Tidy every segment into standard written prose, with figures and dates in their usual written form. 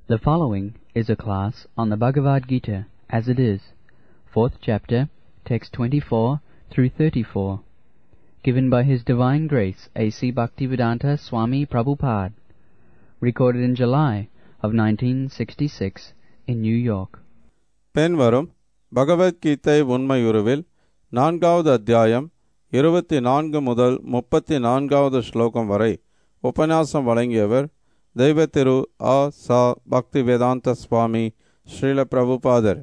The following is a class on the Bhagavad Gita as it is, 4th chapter, text 24 through 34, given by His Divine Grace A.C. Bhaktivedanta Swami Prabhupada, recorded in July of 1966 in New York. பின்வரும் பகவத்கீதை உண்மையுருவில் 4வது அத்தியாயம் 24 முதல் 34வது ஸ்லோகம் வரை உபன்யாசம் வழங்கியவர் தெய்வ திரு ஆ சா பக்திவேதாந்த சுவாமி ஸ்ரீல பிரபுபாதர்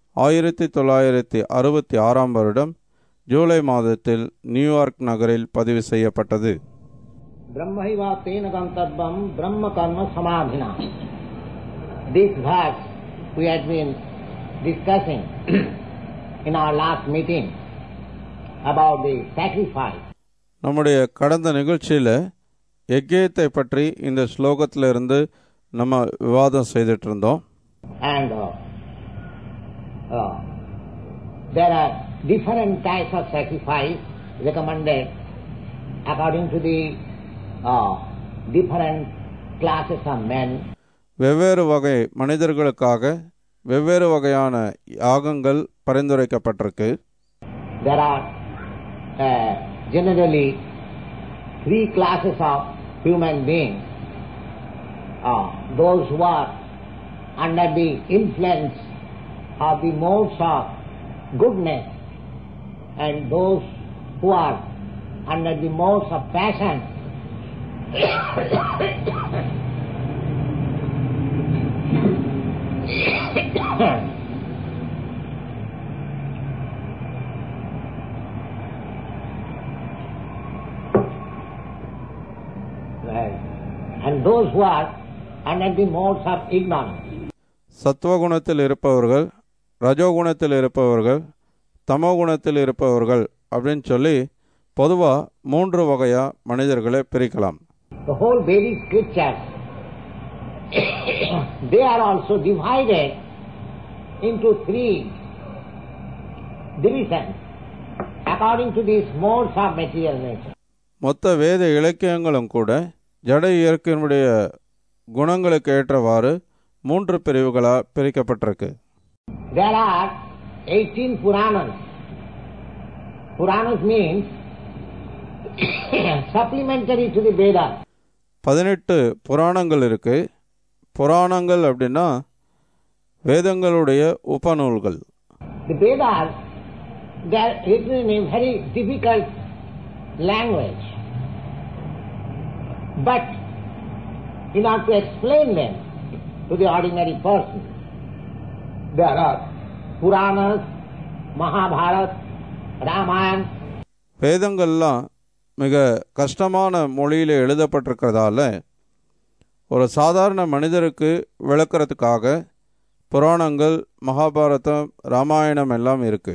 1966 வருடம் ஜூலை மாதத்தில் நியூயார்க் நகரில் பதிவு செய்யப்பட்டது. பிரம்மைவா தேன கந்தர்வம் பிரம்ம கர்ம சமாதினா. This verse we had been discussing in our last meeting about the sacrifice. நம்முடைய கடந்த நிகழ்ச்சியில் யஜ்ஞத்தை பற்றி இந்த ஸ்லோகத்திலிருந்து நம்ம விவாதம் செய்துட்டு இருந்தோம். And there are different types of sacrifice recommended according to the different classes of men. வெவ்வேறு வகை மனிதர்களுக்காக வெவ்வேறு வகையான யாகங்கள் பரிந்துரைக்கப்பட்டிருக்கு. There are generally 3 classes of human beings. Those who are under the influence of the modes of goodness and those who are under the modes of passion. And those who are under the modes of ignorance. சத்துவகுணத்தில் இருப்பவர்கள், ரஜோகுணத்தில் இருப்பவர்கள், தமோகுணத்தில் இருப்பவர்கள் அப்படின்னு சொல்லி பொதுவா 3 வகையா மனிதர்களை பிரிக்கலாம். The whole Vedic scriptures they are also divided into 3 divisions according to these modes of material nature. மொத்த வேத இலக்கியங்களும் கூட ஜட இயற்கையினுடைய குணங்களுக்கு ஏற்றவாறு 3 பிரிவுகளா பிரிக்கப்பட்டிருக்கு. There are 18 Puranas. Puranas means supplementary to the Vedas. 18 புராணங்கள் இருக்கு. புராணங்கள் அப்படின்னா வேதங்களுடைய உபநூல்கள். The Vedas, they are written in a very difficult language. But in order to explain them to the ordinary person, there are Puranas, Mahabharata, Ramayana. வேதங்கள்லாம் மிக கஷ்டமான மொழியில் எழுதப்பட்டிருக்கிறதால ஒரு சாதாரண மனிதருக்கு விளக்கிறதுக்காக புராணங்கள், மகாபாரதம், ராமாயணம் எல்லாம் இருக்கு.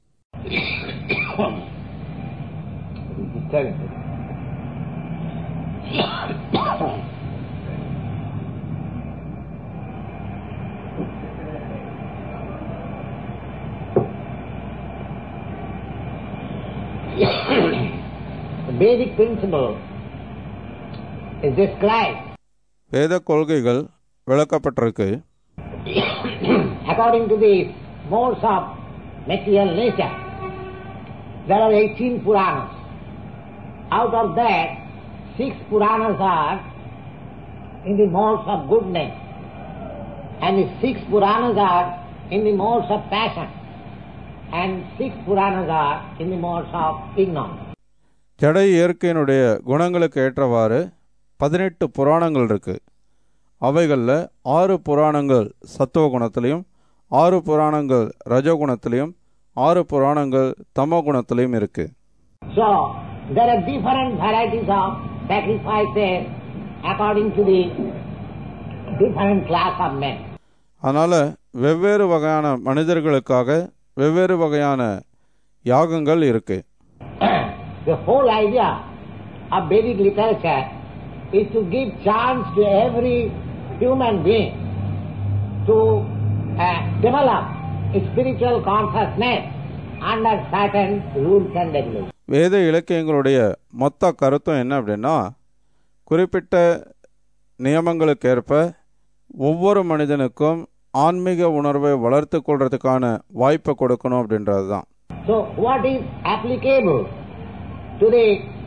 The basic principle is described. வேத கொள்கைகள் விளக்கப்பட்டிருக்கு. According to the modes of material nature, there are 18 Puranas. Out of that, 6 Puranas are in the modes of goodness, and the 6 Puranas are in the modes of passion, and 6 Puranas are in the modes of ignorance. ஜட இயற்கையினுடைய குணங்களுக்கு ஏற்றவாறு 18 புராணங்கள் இருக்கு. அவைகளில் 6 புராணங்கள் சத்துவ குணத்திலையும், 6 புராணங்கள் ரஜோகுணத்திலையும், 6 புராணங்கள் தமோ குணத்திலையும் இருக்கு. So there are different varieties of sacrifices according to the different class of men. அதனால வெவ்வேறு வகையான மனிதர்களுக்காக வெவ்வேறு வகையான யாகங்கள் இருக்கு. The whole idea of Vedic literature is to give chance to every human being to develop a spiritual consciousness under certain rules and regulations. வேத இலக்கியங்களுடைய மொத்த கருத்தும் என்ன அப்படின்னா, குறிப்பிட்ட நியமங்களுக்கு ஏற்ப ஒவ்வொரு மனிதனுக்கும் ஆன்மீக உணர்வை வளர்த்து கொள்றதுக்கான வாய்ப்பை கொடுக்கணும் அப்படின்றது தான். So what is applicable to the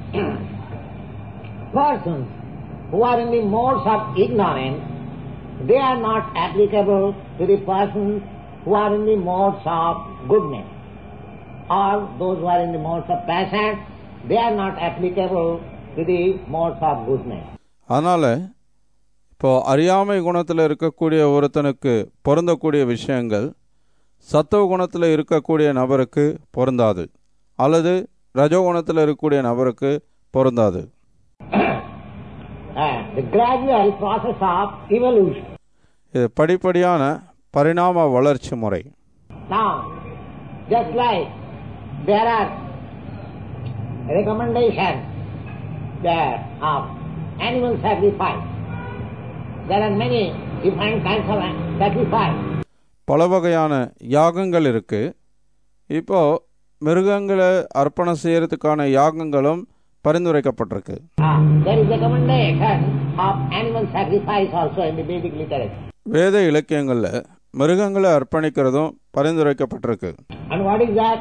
persons who are in the modes of ignorance, they are not applicable to the persons who are in the modes of goodness. Or those who are in the modes of passion, they are not applicable to the modes of goodness. அதனால இப்போ அறியாமை குணத்தில் இருக்கக்கூடிய ஒருத்தனுக்கு பொருந்தக்கூடிய விஷயங்கள் சத்துவ குணத்தில் இருக்கக்கூடிய நபருக்கு பொருந்தாது, அல்லது ரஜோகுணத்தில் இருக்கக்கூடிய நபருக்கு பொருந்தாது. The gradual process of evolution. இது படிப்படியான பரிணாம வளர்ச்சி முறை. Now, just like there are recommendations of animal sacrifice, there are many different kinds of sacrifice. பல வகையான யாகங்கள் இருக்கு. இப்போ மிருகங்களை அர்ப்பணம் செய்யறதுக்கான யாகங்களும் பரிந்துரைக்கப்பட்டிருக்கு. There is recommendation of animal sacrifice also in the Vedic literature. வேத இலக்கியங்கள்ல மிருகங்களை அர்ப்பணிக்கிறதும் பரிந்துரைக்கப்பட்டிருக்கு. And what is that?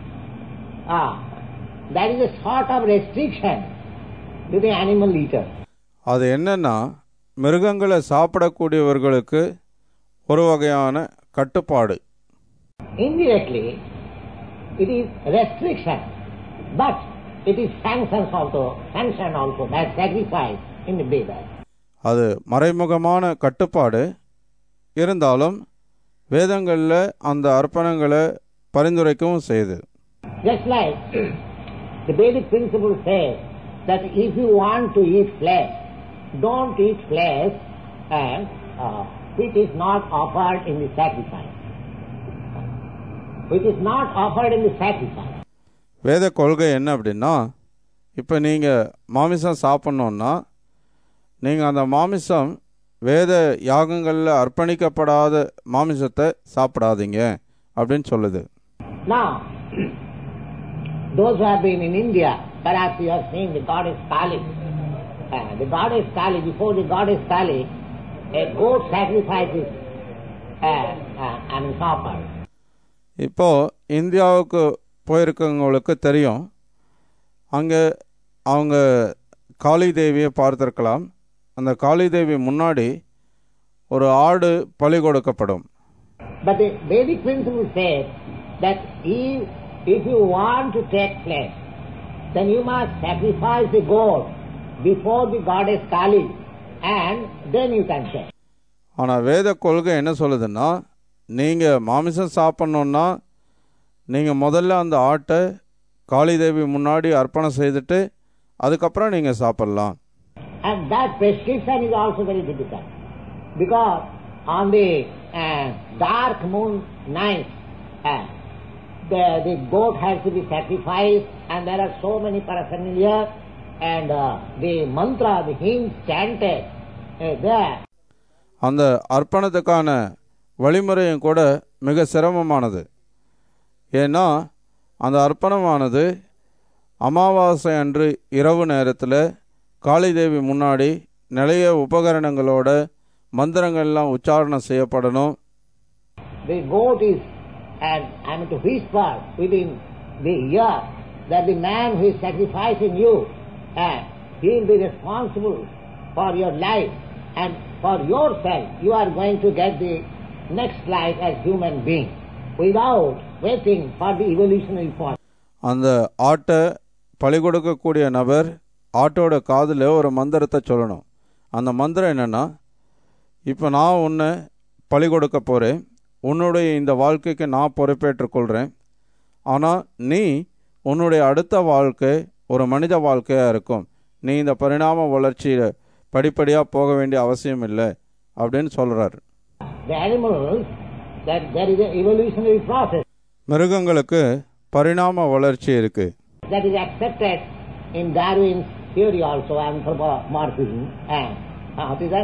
That is a sort of restriction to the animal eater. அது என்னன்னா, மிருகங்களை சாப்பிடக்கூடியவர்களுக்கு ஒரு வகையான கட்டுப்பாடு. Indirectly, it is restriction, but it is sanctioned also by sacrifice in the Vedas. அது மறைமுகமான கட்டுப்பாடு இருந்தாலும் வேதங்கள்ல அந்த அர்ப்பணங்களை பரிந்துரைக்கவும் செய்யுது. Just like the Vedic principle says that if you want to eat flesh, don't eat flesh and which is not offered in the sacrifice. Which is not offered in the sacrifice. வேத கொள்கை என்ன அப்படின்னா, இப்போ நீங்கள் மாமிசம் சாப்பிட்ணுன்னா நீங்கள் அந்த மாமிசம் வேத யாகங்களில் அர்ப்பணிக்கப்படாத மாமிசத்தை சாப்பிடாதீங்க அப்படின்னு சொல்லுது. Now, those who have been in India, perhaps you have seen the goddess Kali. The goddess Kali, before the goddess Kali, a goat sacrifice is offered. இப்போ இந்தியாவுக்கு போயிருக்கவங்களுக்கு தெரியும், அங்கே அவங்க காளி தேவியை பார்த்திருக்கலாம். அந்த காளி தேவி முன்னாடி ஒரு ஆடு பலி கொடுக்கப்படும். But the Vedic principle says that if you want to take flesh, then you must sacrifice the goat before the goddess Kali and then you can take. ஆனால் வேத கொள்கை என்ன சொல்லுதுன்னா, நீங்கள் மாமிசம் சாப்பிட்ணுன்னா நீங்கள் முதல்ல அந்த ஆட்டை காளி தேவி முன்னாடி அர்ப்பணம் செய்துட்டு அதுக்கப்புறம் நீங்கள் சாப்பிடலாம். And that prescription is also very difficult, because on the dark moon night the goat has to be sacrificed, and there are so many paraphernalia and the mantra, the hymns chanted there. அந்த அர்ப்பணத்துக்கான வழிமுறையும் கூட மிக சிரமமானது. ஏன்னா அந்த அர்ப்பணமானது அமாவாசை அன்று இரவு நேரத்தில் காளிதேவி முன்னாடி நிறைய உபகரணங்களோட மந்திரங்கள்லாம் உச்சாரணம் செய்யப்படணும். The goat is, and I mean to whisper within the ear that the man who is sacrificing you, he will be responsible for your life, and for yourself you are going to get the next life as human being without waiting for the evolutionary process. அந்த ஆட்டை பலி கொடுக்கக்கூடிய நபர் ஆட்டோட காதில் ஒரு மந்திரத்தை சொல்லணும். அந்த மந்திரம் என்னென்னா, இப்போ நான் உன்னை பலி கொடுக்க போகிறேன், உன்னுடைய இந்த வாழ்க்கைக்கு நான் பொறுப்பேற்றுக்கொள்கிறேன், ஆனால் நீ உன்னுடைய அடுத்த வாழ்க்கை ஒரு மனித வாழ்க்கையாக இருக்கும், நீ இந்த பரிணாம வளர்ச்சியில் படிப்படியாக போக வேண்டிய அவசியம் இல்லை அப்படின்னு சொல்கிறார். மிருகங்களுக்கு பரிணாம வளர்ச்சி இருக்கு. That is accepted in Darwin's theory also, anthropomorphism. What is that?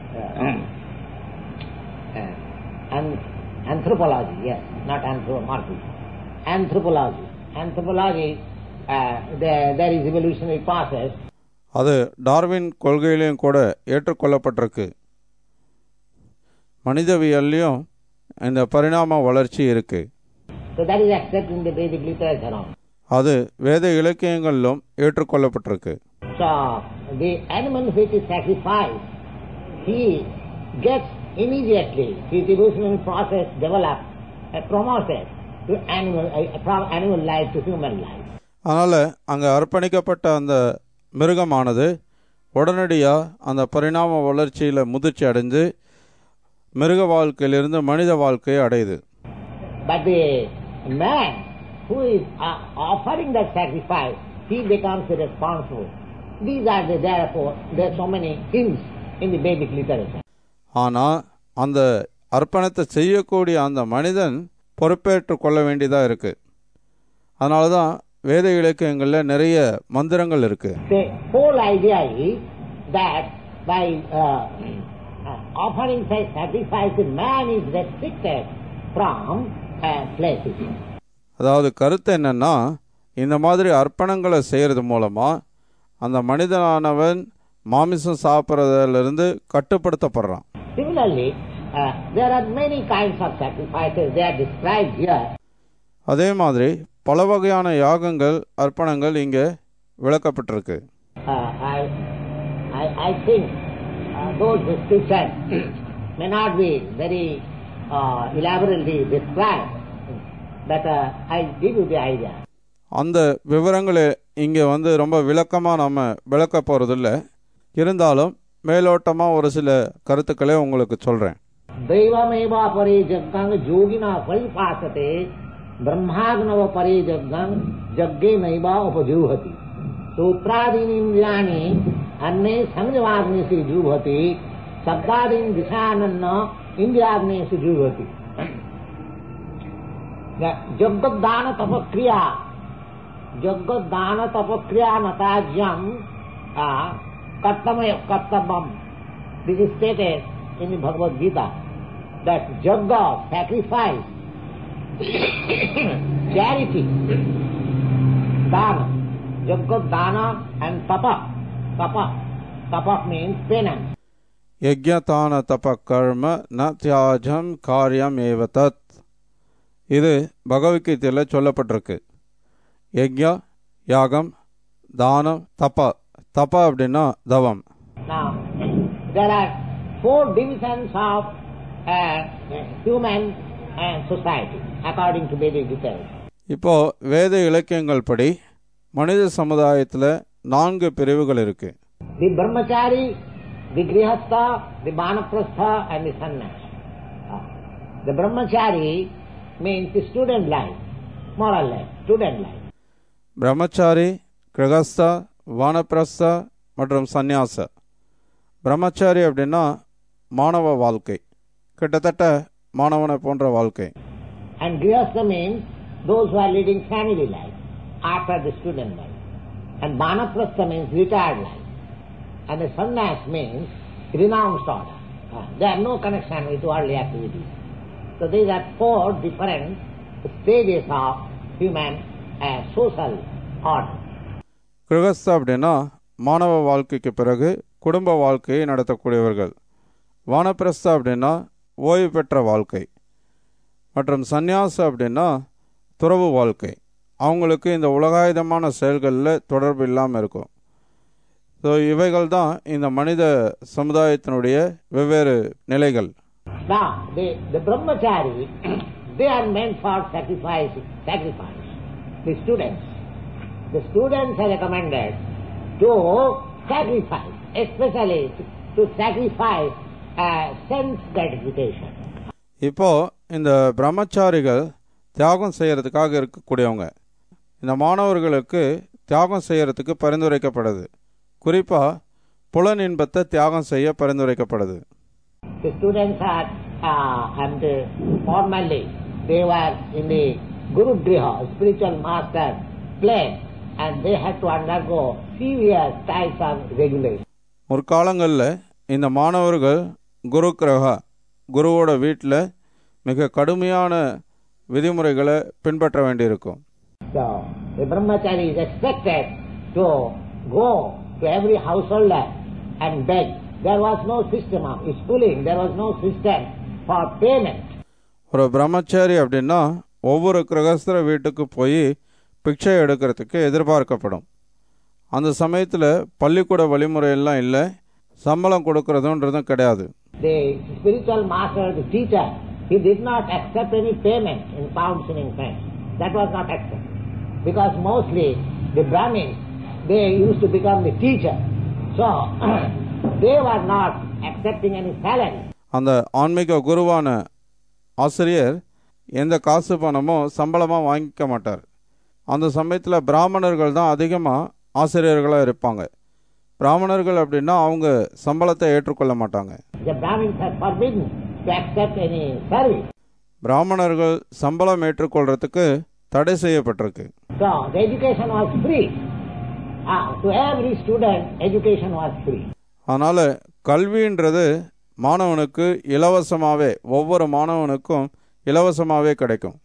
Anthropology, yes, not anthropomorphism. Anthropology, there is evolutionary process. அது டார்வின் கொள்கையிலையும் கூட ஏற்றுக்கொள்ளப்பட்டிருக்கு. மனிதவியல்லையும் இந்த பரிணாம வளர்ச்சி இருக்கு. So that is accepted in the Vedic literature. அது வேத இலக்கியங்களிலும் ஏற்றுக்கொள்ளப்பட்டிருக்கு. So the animal which is sacrificed, he gets immediately his evolutionary process developed and promoted to from animal life to human life. அதனால் அங்கே அர்ப்பணிக்கப்பட்ட அந்த மிருகமானது உடனடியாக அந்த பரிணாம வளர்ச்சியில் முதிர்ச்சி அடைந்து மிருக வாழ்க்கையிலிருந்து மனித வாழ்க்கையை அடையுது. But the man who is offering that sacrifice, he becomes responsible. These are therefore there are so many hints in the Vedic literature. ஆனால் அந்த அர்ப்பணத்தை செய்யக்கூடிய அந்த மனிதன் பொறுப்பேற்று கொள்ள வேண்டியதாக இருக்குது. அதனால தான் வேத இலக்கியங்களில் நிறைய மந்திரங்கள் இருக்குது. The whole idea is that by offering sacrifice, the man is restricted from places. அதாவது கருத்து என்னன்னா, இந்த மாதிரி அர்ப்பணங்களை செய்கிறது மூலமாக அந்த மனிதனானவன் மாமிசம் சாப்பிட்றதிலிருந்து கட்டுப்படுத்தப்படுறான். Similarly, there are many kinds of sacrifices. They are described here. அதே மாதிரி பல வகையான யாகங்கள் அர்ப்பணங்கள் இங்கே விளக்கப்பட்டிருக்கு. I think those descriptions may not be very elaborately described, but I give you the idea. அந்த விவரங்களை இங்கே ரொம்ப விளக்கமாக நம்ம விளக்க போகிறதில்ல, இருந்தாலும் மேலோட்டமாக ஒரு சில கருத்துக்களை உங்களுக்கு சொல்கிறேன். தெய்வமேவா பரே ஜக்ஞ ஜோகினா பரிபாசதே பிரம்மாக்னவ பரே ஜக்ஞ ஜக்ஞே நைவா உபஜூஹதி சூத்ராதீனி இந்திரியாணி அன்னே சம்யவாக்னேஷு ஜூஹதி சப்தாதீன் திசானன்ன இந்திரியாக்னேஷு ஜூஹதி. ஜக்தான தபக்ரியா நதாஜ்யம் Kartavyam. This is stated in the Bhagavad Gita that Jagga, sacrifice, charity, Dana, Jagga, Dana and Tapa. Tapa means penance. யஜ்ஞதான தப கர்ம ந தியாஜம் காரியம் ஏவதத். இது பகவத்கீதையில் சொல்லப்பட்டிருக்கு. யஜ்ஞா யாகம், தானம், தப. தப அப்படின்னா தவம். Now there are 4 divisions of human society according to Vedic literature. இப்போ வேத இலக்கியங்கள் படி மனித சமுதாயத்தில் 4 பிரிவுகள் இருக்கு. The brahmachari, the grihastha, the vanaprastha and the sannyas. The brahmachari means the student life, more or less student life. பிரம்மச்சாரி, கிரகஸ்தா, வானப்பிரஸ்தா மற்றும் சந்நியாச. பிரம்மச்சாரி அப்படின்னா மாணவ வாழ்க்கை, கிட்டத்தட்ட மாணவனை போன்ற வாழ்க்கை. And grihastha means those who are leading family life after the student life. And vanaprastha means retired life. And the sannyas means renounced order. There are no connection with worldly activities. So these are 4 different stages of human social order. கிரகஸ்தா அப்படின்னா மாணவ வாழ்க்கைக்கு பிறகு குடும்ப வாழ்க்கையை நடத்தக்கூடியவர்கள். வானப்பிரஸ்தா அப்படின்னா ஓய்வு பெற்ற வாழ்க்கை. மற்றும் சந்நியாச அப்படின்னா துறவு வாழ்க்கை. அவங்களுக்கு இந்த உலகாயுதமான செயல்களில் தொடர்பு இல்லாமல் இருக்கும். ஸோ இவைகள் தான் இந்த மனித சமுதாயத்தினுடைய வெவ்வேறு நிலைகள். Now, the brahmachari, they are meant for sacrifice. The students are recommended to sacrifice, especially to sacrifice sense gratification. இப்போ இந்த பிரம்மச்சாரிகள் தியாகம் செய்யறதுக்காக இருக்கக்கூடியவங்க. இந்த மாணவர்களுக்கு தியாகம் செய்யறதுக்கு பரிந்துரைக்கப்படுது. குறிப்பாக புலன் இன்பத்தை தியாகம் செய்ய பரிந்துரைக்கப்படுது. The students are and formally they were in the Guru Griha, spiritual master place, and they had to undergo serious types of regulations. முற்காலங்களில் இந்த மாணவர்கள் குரு கிரகா, குருவோட வீட்டில் மிக கடுமையான விதிமுறைகளை பின்பற்ற வேண்டியிருக்கும். So the brahmachari is expected to go to every householder and beg. There was no system of schooling, there was no system for payment. ஒரு பிரம்மச்சாரி அப்படின்னா ஒவ்வொரு கிரகஸ்தர வீட்டுக்கு போய் பிக்ஷை எடுக்கிறதுக்கு எதிர்பார்க்கப்படும். அந்த சமயத்தில் பள்ளிக்கூட வழிமுறையெல்லாம் இல்லை, சம்பளம் கொடுக்கறதுன்றதும் கிடையாது. The spiritual master, the teacher, he did not accept any payment in pounds and in pence. That was not accepted. Because mostly the Brahmins, they used to become the teacher. So, they were not accepting any salary. அந்த ஆன்மீக குருவான ஆசிரியர் எந்த காசு பணமோ சம்பளமாக வாங்கிக்க மாட்டார். அந்த சமயத்தில் பிராமணர்கள் தான் அதிகமாக ஆசிரியர்களாக இருப்பாங்க. பிராமணர்கள் அப்படின்னா அவங்க சம்பளத்தை ஏற்றுக்கொள்ள மாட்டாங்க. பிராமணர்கள் சம்பளம் ஏற்றுக்கொள்றதுக்கு தடை செய்யப்பட்டிருக்கு. அதனால கல்வின்றது மாணவனுக்கு இலவசமாவே, ஒவ்வொரு மாணவனுக்கும் இலவசமாவே கிடைக்கும்.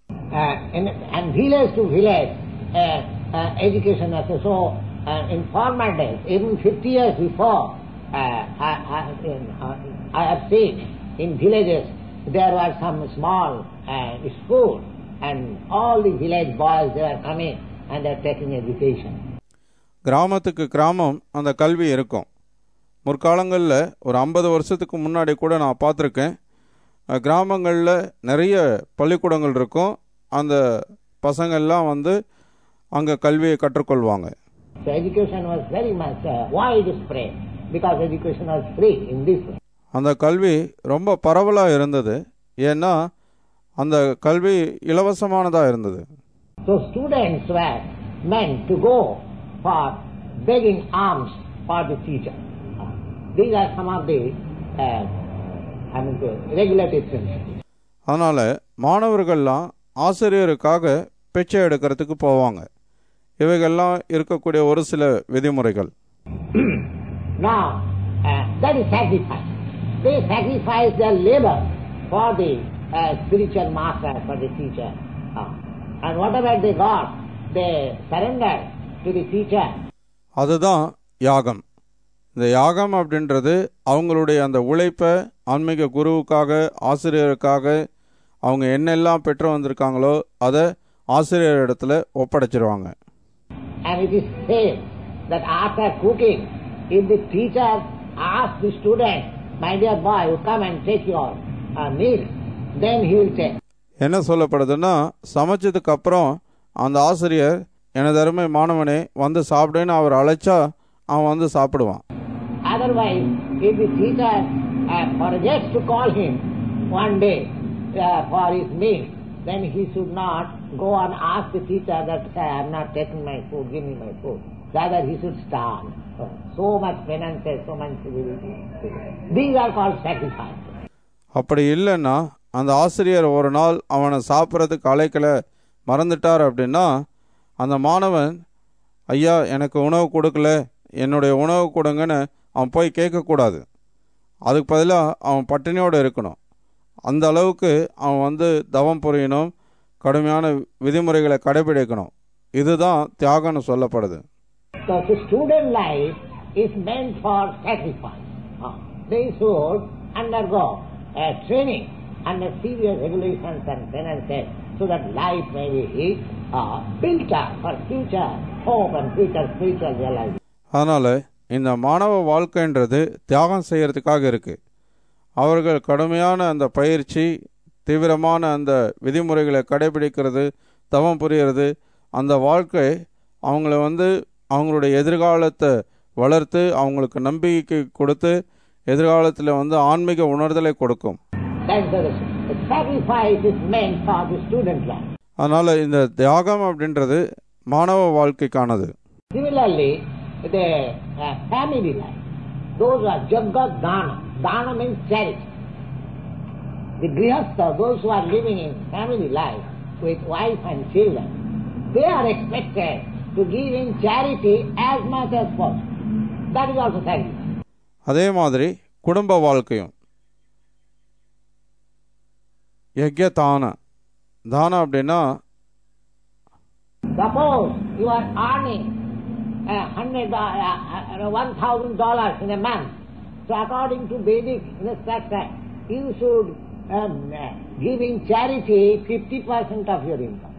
Education also. So in former days, even 50 years before, I have seen in villages there were some small schools, and all the village boys, they are coming and they are taking education. கிராமத்துக்கு கிராமம் அந்த கல்வி இருக்கும். முற்காலங்களில் ஒரு 50 வருஷத்துக்கு முன்னாடி கூட நான் பார்த்துருக்கேன். கிராமங்களில் நிறைய பள்ளிக்கூடங்கள் இருக்கும். அந்த பசங்கள்லாம் வந்து அங்கே கல்வியை கற்றுக்கொள்வாங்க. So education was very much widespread because education was free in this way. அந்த கல்வி ரொம்ப பரவலாக இருந்தது, ஏன்னா அந்த கல்வி இலவசமானதாக இருந்தது. So students were meant to go for begging alms for the teacher. These are some of the regulated principles. அதனால் மாணவர்கள்லாம் ஆசிரியருக்காக பிச்சை எடுக்கிறதுக்கு போவாங்க. இவைகள்லாம் இருக்கக்கூடிய ஒரு சில விதிமுறைகள். Now that is sacrifice. They sacrifice their labor for the spiritual master, for the teacher, and whatever they got, they surrender to the teacher. அதுதான் யாகம். இந்த யாகம் அப்படின்றது அவங்களுடைய அந்த உழைப்பை ஆன்மீக குருவுக்காக, ஆசிரியருக்காக அவங்க என்னெல்லாம் பெற்று வந்திருக்காங்களோ அதை ஆசிரியர் இடத்துல ஒப்படைச்சிருவாங்க. And it is said that after cooking, if the teacher asks the student, my dear boy, you come and take your meal, then he will take. என்ன சொல்லப்படுதுன்னா, சமைச்சதுக்கு அப்புறம் அந்த ஆசிரியர் எனது அருமை மாணவனே வந்து சாப்பிடுன்னு அவர் அழைச்சா அவன் வந்து சாப்பிடுவான். Otherwise, if the teacher forgets to call him one day for his meal, then he should not go and ask the teacher that I am not taking my food, give me my food. Rather he should starve. So much penance, so much civility. These are called sacrifices. அப்படி இல்லைன்னா அந்த ஆசிரியர் ஒரு நாள் அவனை சாப்பிட்றதுக்கு அழைக்கல மறந்துட்டார் அப்படின்னா அந்த மாணவன், ஐயா எனக்கு உணவு கொடுக்கல, என்னுடைய உணவு கொடுங்கன்னு அவன் போய் கேட்கக்கூடாது. அதுக்கு பதிலாக அவன் பட்டினியோடு இருக்கணும். அந்த அளவுக்கு அவன் வந்து தவம் புரியணும், கடுமையான விதிமுறைகளை கடைபிடிக்கணும். இதுதான் தியாகம்னு சொல்லப்படுது. So the student life is meant for sacrifice. They should undergo training under serious regulations and penances so that life may be built up for future hope and future spiritual realization. அதனால் இந்த மாணவ வாழ்க்கைன்றது தியாகம் செய்யறதுக்காக இருக்கு. அவர்கள் கடுமையான அந்த பயிற்சி, தீவிரமான அந்த விதிமுறைகளை கடைபிடிக்கிறது, தவம் புரிகிறது, அந்த வாழ்க்கை அவங்கள வந்து அவங்களுடைய எதிர்காலத்தை வளர்த்து அவங்களுக்கு நம்பிக்கை கொடுத்து எதிர்காலத்தில் வந்து ஆன்மீக உணர்தலை கொடுக்கும். அதனால் இந்த தியாகம் அப்படின்றது மாணவ வாழ்க்கைக்கானது. Similarly, the family life, those are jagga dana. Dana means charity. The grihastha, those who are living in family life with wife and children, they are expected to give in charity as much as possible. That is also sacrifice. அதே மாதிரி குடும்ப வாழ்க்கையும் யஜ்ய தான. தானம் அப்படின்னா, suppose you are earning $1,000 in a month. So according to Vedic instruction, you should giving charity 50% of your income.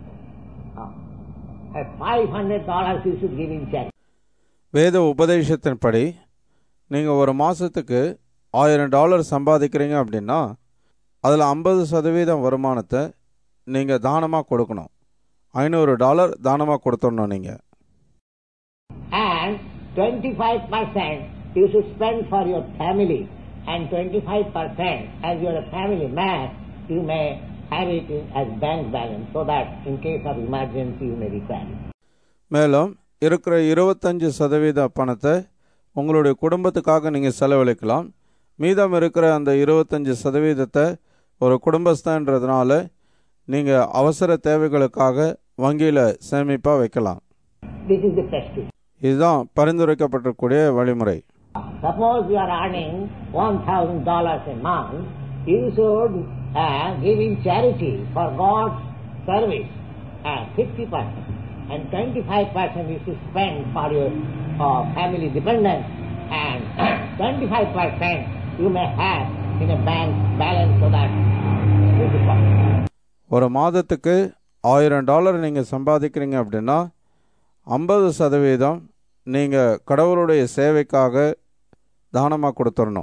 $500 you should give in charity. வேத உபதேசத்தின்படி நீங்கள் ஒரு மாதத்துக்கு $1000 சம்பாதிக்கிறீங்க அப்படின்னா அதில் 50% வருமானத்தை நீங்கள் தானமாக கொடுக்கணும். $500 தானமாக கொடுத்துடணும் நீங்கள். And 25% you should spend for your family, and 25% as you are a family man you may have it as bank balance, so that in case of emergency you may require it. மேலும் இருக்கிற 25% பணத்தை உங்களுடைய குடும்பத்துக்காக நீங்கள் செலவழிக்கலாம். மீதம் இருக்கிற அந்த 25% ஒரு குடும்பஸ்தன்றதுனால நீங்கள் அவசர தேவைகளுக்காக வங்கியில் சேமிப்பாக வைக்கலாம். This is the practice. இதுதான் பரிந்துரைக்கப்பட்டிருக்கூடிய வழிமுறை. Suppose you are earning $1,000 a month, you should give in charity for God's service 50%, and 25% you should spend for your family dependence, and 25% you may have in a bank balance, so that this is possible. ஒரு மாதத்துக்கு $1000 நீங்கள் சம்பாதிக்கிறீங்க அப்படின்னா 50% நீங்கள் கடவுளுடைய சேவைக்காக தானமாக கொடுத்துடணும்.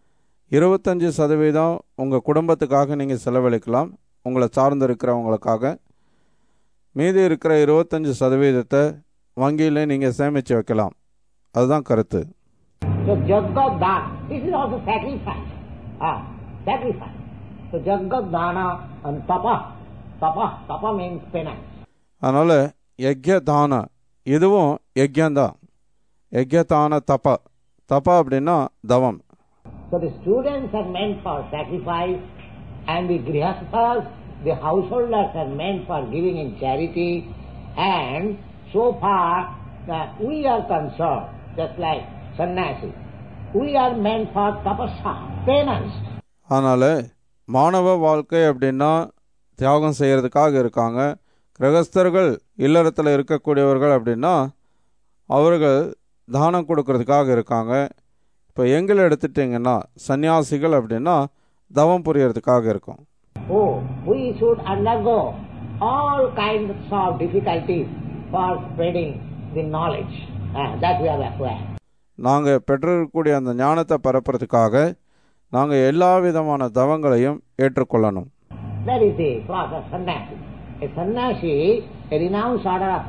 25% உங்கள் குடும்பத்துக்காக நீங்கள் செலவழிக்கலாம், உங்களை சார்ந்து இருக்கிறவங்களுக்காக. மீதி இருக்கிற 25% வங்கியில் நீங்கள் சேமித்து வைக்கலாம். அதுதான் கருத்து. So Jagat Dana, this is also sacrifice. Sacrifice. So Jagat Dana and Tapa. Tapa means penance. அதனால் யக்ய தான இதுவும் யக்யந்தான். யக்ய தான தப அப்படின்னா தவம். So the students are meant for sacrifice, and the grihasthas, the householders are meant for giving in charity, and so far we are concerned, just like sannyasi, we are meant for tapasya, penance. அதனால் மாணவ வாழ்க்கை அப்படின்னா தியாகம் செய்கிறதுக்காக இருக்காங்க. கிரகஸ்தர்கள் இல்லறத்தில் இருக்கக்கூடியவர்கள் அப்படின்னா அவர்கள் தானம் கொடுக்கறதுக்காக இருக்காங்க. இப்போ எங்களை எடுத்துட்டிங்கன்னா சன்னியாசிகள் அப்படின்னா தவம் புரியறதுக்காக இருக்கும். We should undergo all kinds of difficulties for spreading the knowledge that we are acquired. நாங்கள் பெற்றிருக்கக்கூடிய அந்த ஞானத்தை பரப்புறதுக்காக நாங்கள் எல்லா விதமான தவங்களையும் ஏற்றுக்கொள்ளணும். That is the process of sannyasi. A sannyasi, a renounced order of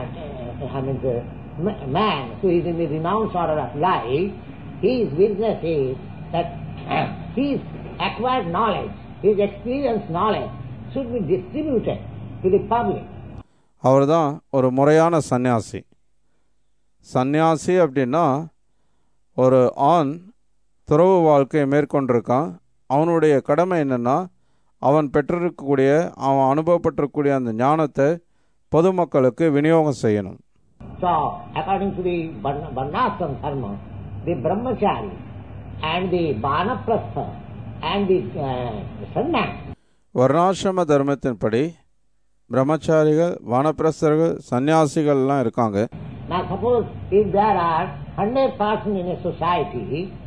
man who is in the renounced order of life, his business is that his acquired knowledge, his experienced knowledge should be distributed to the public. அவர் தான் ஒரு முறையான சன்னியாசி. சன்னியாசி அப்படின்னா ஒரு ஆண் துறவு வாழ்க்கையை மேற்கொண்டிருக்கான். அவனுடைய கடமை என்னென்னா அவன் பெற்றிருக்கக்கூடிய அவன் அனுபவப்பட்டிருக்கக்கூடிய அந்த ஞானத்தை பொதுமக்களுக்கு விநியோகம் செய்யணும். So, according to the Varnashram dharma, the brahmachari and the vanaprastha and the sannyasi. வர்ணாசிரம தர்மத்தின்படி பிரம்மச்சாரிகள், வானப்பிரஸ்தர்கள், சன்னியாசிகள்லாம் இருக்காங்க. Now suppose if there are 100% in a society,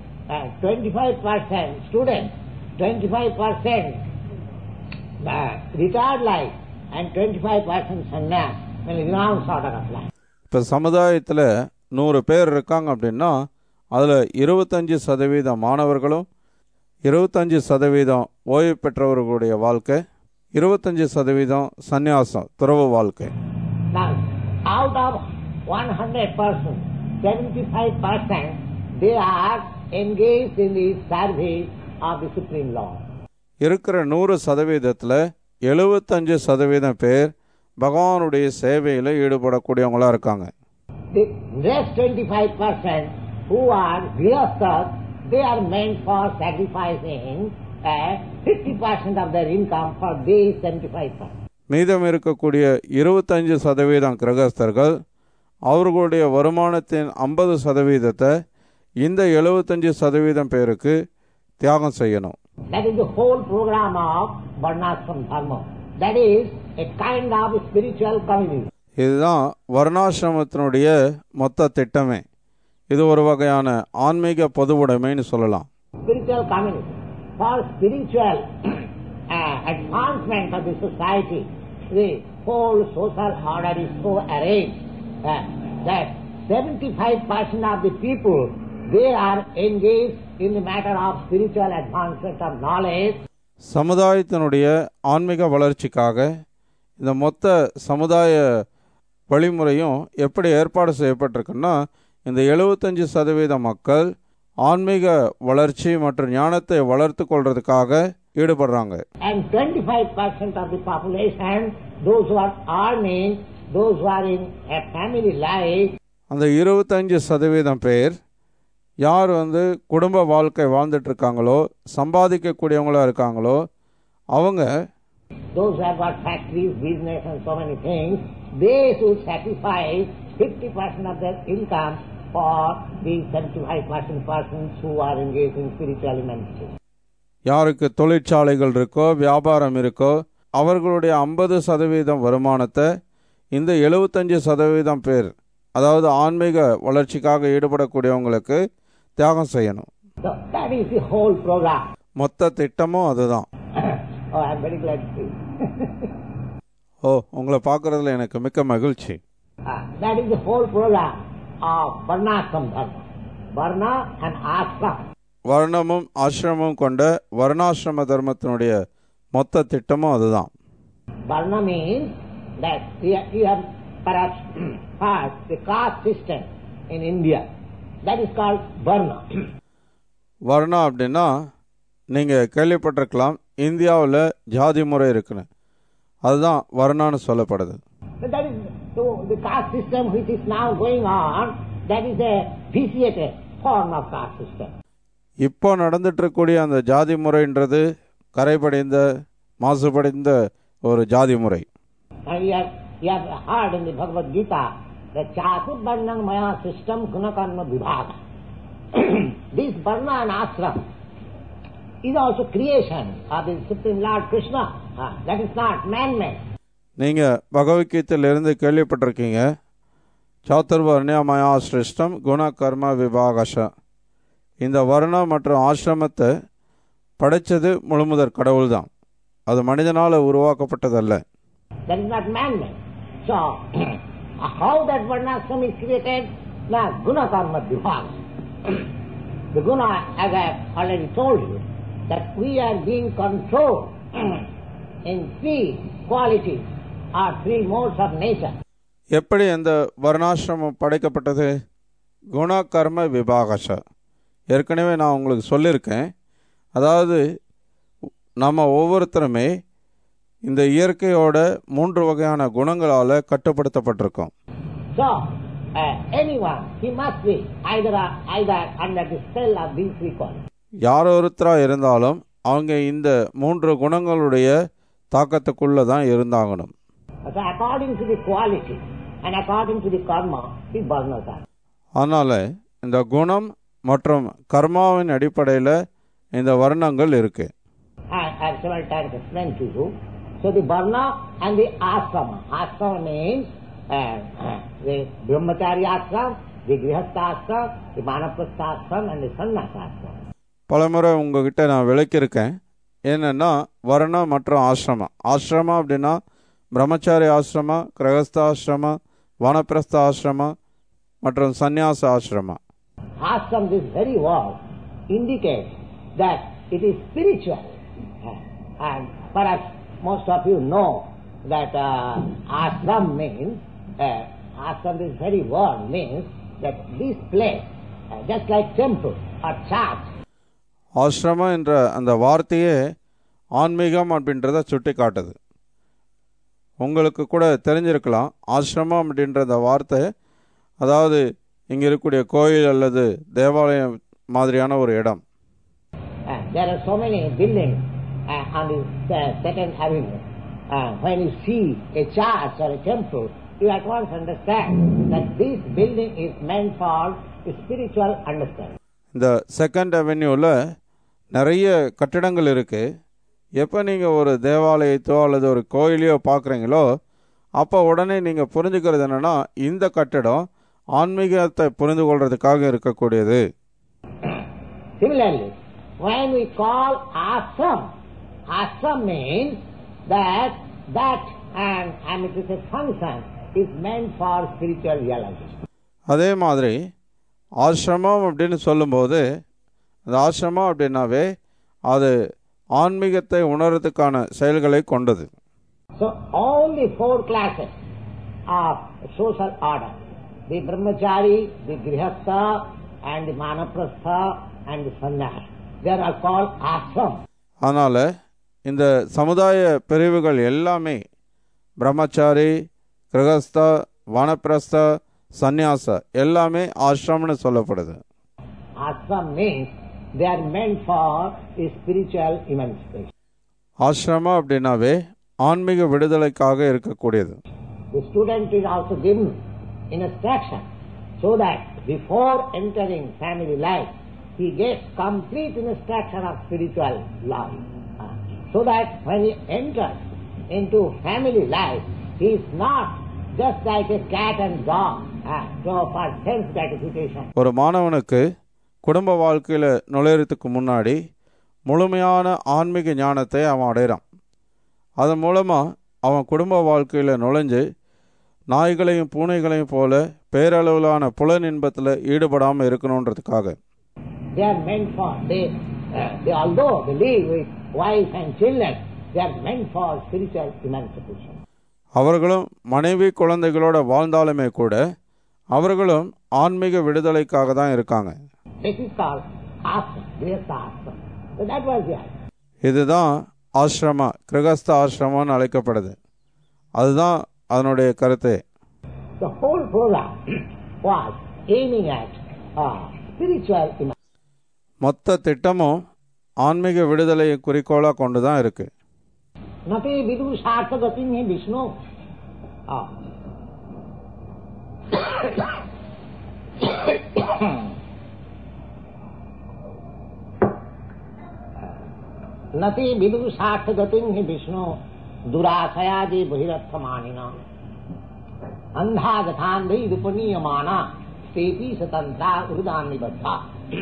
25% students, 25% retired life, and 25% sannyas, and renounced order of life. இப்போ சமுதாயத்தில் 100 பேர் இருக்காங்க அப்படின்னா அதில் 25% மாணவர்களும் 25% ஓய்வு பெற்றவர்களுடைய வாழ்க்கை, 25% சந்நியாசம் துறவு வாழ்க்கை. Now, out of 100%, 75% they are engaged in the service of the Supreme Lord. இருக்கிற 100%த்தில் 75% பேர் பகவானுடைய சேவையில் ஈடுபடக்கூடியவங்களா இருக்காங்க. The rest 25% who are grihasthas, they are meant for sacrificing 50% of their income for these 75%. மீதம் இருக்கக்கூடிய 25% கிரகஸ்தர்கள் அவர்களுடைய வருமானத்தின் 50% இந்த 75% பேருக்கு தியாகம் செய்யணும். That is the whole program of Varnashram dharma. That is a kind of spiritual community. இதுதான் வர்ணாசிரமத்தினுடைய மொத்த திட்டமே. இது ஒரு வகையான ஆன்மீக பொதுவுடைமைன்னு சொல்லலாம். Spiritual community. For spiritual advancement of the society, the whole social order is so arranged that 75% of the people, they are engaged in the matter of spiritual advancement of knowledge. சமுதாயத்தினுடைய ஆன்மீக வளர்ச்சிக்காக இந்த மொத்த சமுதாய வழிமுறையும் எப்படி ஏற்பாடு செய்யப்பட்டிருக்குன்னா, இந்த 75% மக்கள் ஆன்மீக வளர்ச்சி மற்றும் ஞானத்தை வளர்த்து கொள்றதுக்காக ஈடுபடுறாங்க. And 25% of the population, those who are earning, those who are in a family life. அந்த 25% பேர் யார் குடும்ப வாழ்க்கை வாழ்ந்துட்டு இருக்காங்களோ, சம்பாதிக்கக்கூடியவங்களா இருக்காங்களோ, அவங்க those who have got factories, business and so many things, they should sacrifice 50% of their income for the 75% persons who are engaged in spiritual ministry. யாருக்கு தொழிற்சாலைகள் இருக்கோ, வியாபாரம் இருக்கோ, அவர்களுடைய 50% வருமானத்தை இந்த 75% பேர், அதாவது ஆன்மீக வளர்ச்சிக்காக ஈடுபடக்கூடியவங்களுக்கு தியாகம் செய்யணும். So that is the whole program. மொத்த திட்டமும் அதுதான். Oh, I am very glad to see. உங்களை பார்க்கறதுல எனக்கு மிக்க மகிழ்ச்சி. That is the whole program of Varnashram Dharma. Varna and Ashram. வர்ணமும் ஆசிரமும் கொண்ட வர்ணாசிரம தர்மத்தினுடைய மொத்த திட்டமும் அதுதான். Varna means that you have perhaps heard the caste system in India. That is called Varna. Varna அப்படின்னா நீங்கள் கேள்விப்பட்டிருக்கலாம், இந்தியாவில் ஜாதி முறை இருக்குன்னு. அதுதான் வர்ணான்னு சொல்லப்படுது. That is so the caste system which is now going on, that is a vitiated form of caste system. இப்போ நடந்துட்டு இருக்கக்கூடிய அந்த ஜாதி முறைன்றது கரைபடைந்த மாசுபடைந்த ஒரு ஜாதி முறை. And you have heard in the Bhagavad Gita that Chatur Varnam Maya system Gunakarma Vibhaga. This Varna and Ashram is also creation of the Supreme Lord Krishna. That is not man-made. நீங்கள் பகவத்கீதையிலிருந்து கேள்விப்பட்டிருக்கீங்க, சாத்துர்வர்ணியமயா சிருஷ்டம் குண கர்ம விபாகஷ. இந்த வர்ணம் மற்றும் ஆசிரமத்தை படைச்சது முழுமுதற் கடவுள் தான், அது மனிதனால் உருவாக்கப்பட்டதல்ல. That is not man-made. So, how that varnashram is created? Now, guna karma vibhaga. The guna, as I have already told you, that we are being controlled in three qualities or three modes of nature. எப்படி அந்த வர்ணாசிரமம் படைக்கப்பட்டது? குண கர்ம விபாகஷ. ஏற்கனவே நான் உங்களுக்கு சொல்லியிருக்கேன், அதாவது நம்ம ஒவ்வொருத்தருமே இந்த இயற்கையோட 3 வகையான குணங்களால் கட்டுப்படுத்தப்பட்டிருக்கோம். So, anyone, he must be either under the spell of these three qualities. யார் ஒருத்தராக இருந்தாலும் அவங்க இந்த 3 குணங்களுடைய தாக்கத்துக்குள்ள தான் இருந்தாகணும். So, according to the quality and according to the karma, the varnas are. அதனால இந்த குணம் மற்றும் கர்மாவின் அடிப்படையில் இந்த வர்ணங்கள் இருக்கு. I have several times explained to you. So the varna and the ashrama. Ashrama means the brahmachari ashram, the grihastha ashram, the vanaprastha ashram and the sannyasa ashram. பலமுறை உங்ககிட்ட நான் விளக்கியிருக்கேன். என்னன்னா வர்ண மற்றும் ஆசிரமா. ஆசிரமா அப்படின்னா பிரம்மச்சாரி ஆசிரமா, கிரகஸ்த ஆசிரமா, வானப்பிரஸ்த ஆசிரமா மற்றும் சந்நியாச Ashrama. Ashram, this very word indicates that it is spiritual. And perhaps most of you know that ashram means, ashram, this very word means that this place, just like temple or church. Ashrama என்ற அந்த வார்த்தையே ஆன்மீகம் அப்படின்றத சுட்டி காட்டுது. உங்களுக்கு கூட தெரிஞ்சிருக்கலாம், ஆசிரமம் அப்படின்ற அந்த வார்த்தை அதாவது இங்கே இருக்கக்கூடிய கோயில் அல்லது தேவாலயம் மாதிரியான ஒரு இடம். There are so many buildings on the Second Avenue. When you see a church or a temple, you at once understand that this building is meant for spiritual understanding. இந்த செகண்ட் அவென்யூவில் நிறைய கட்டிடங்கள் இருக்கு. எப்போ நீங்கள் ஒரு தேவாலயத்தோ அல்லது ஒரு கோயிலையோ பார்க்குறீங்களோ அப்போ உடனே நீங்கள் புரிஞ்சுக்கிறது என்னென்னா இந்த கட்டிடம் ஆன்மீகத்தை புரிந்து கொள்றதுக்காக இருக்கக்கூடியது. Similarly, when we call ashram, ashram means that and it is a function is meant for spiritual realization. அதே மாதிரி ஆசிரமம் அப்படின்னு சொல்லும்போது அந்த ஆசிரமம் அப்படின்னாவே அது ஆன்மீகத்தை உணர்றதுக்கான செயல்களை கொண்டது. So all the 4 classes of social order, the brahmachari, the grihastha, and the manaprastha, and the sannyas, they are called ashram. அதனால இந்த சமுதாய பிரிவுகள் எல்லாமே பிரம்மச்சாரி, கிரகஸ்தா, வானப்பிரஸ்தா, சந்நியாச எல்லாமே ஆசிரமம்னு சொல்லப்படுது. Ashram means they are meant for spiritual emancipation. ஆசிரமம் அப்படின்னாவே ஆன்மீக விடுதலைக்காக இருக்கக்கூடியது. The student is also given instruction so that before entering family life he gets complete instruction of spiritual life, so that when he enters into family life he is not just like a cat and dog for sense gratification. ஒரு மாணவனுக்கு குடும்ப வாழ்க்கையில நுழையறதுக்கு முன்னாடி முழுமையான ஆன்மீக ஞானத்தை அவன் அடைகிறான். அதன் மூலமா அவன் குடும்ப வாழ்க்கையில நுழைஞ்சு நாய்களையும் பூனைகளையும் போல பேரளவிலான புலன் இன்பத்தில் ஈடுபடாமல் இருக்கணுன்றதுக்காக. They are meant for they although they live with wife and children, they are meant for spiritual emancipation. அவர்களும் மனைவி குழந்தைகளோட வாழ்ந்தாலுமே கூட அவர்களும் ஆன்மீக விடுதலைக்காக தான் இருக்காங்க. This is called ashram, grihastha ashram. So that was the idea. இதுதான் ஆசிரமா, கிரகஸ்த ஆசிரமான்னு அழைக்கப்படுது. அதுதான் அதனுடைய கருத்து. The whole program was aiming at spiritual emancipation. மொத்த திட்டமும் ஆன்மீக விடுதலையை குறிக்கோளா கொண்டு தான் இருக்கு. நதி விதுஷார்த்த கதி ஹே விஷ்ணு. நதி விதுஷார்த்த கதி ஹே விஷ்ணு दुराशयादि बहिरर्थमानिना अंधागथान्धि विपनीयमाना स्तेपी स्वतंत्रा उदानिबद्धा.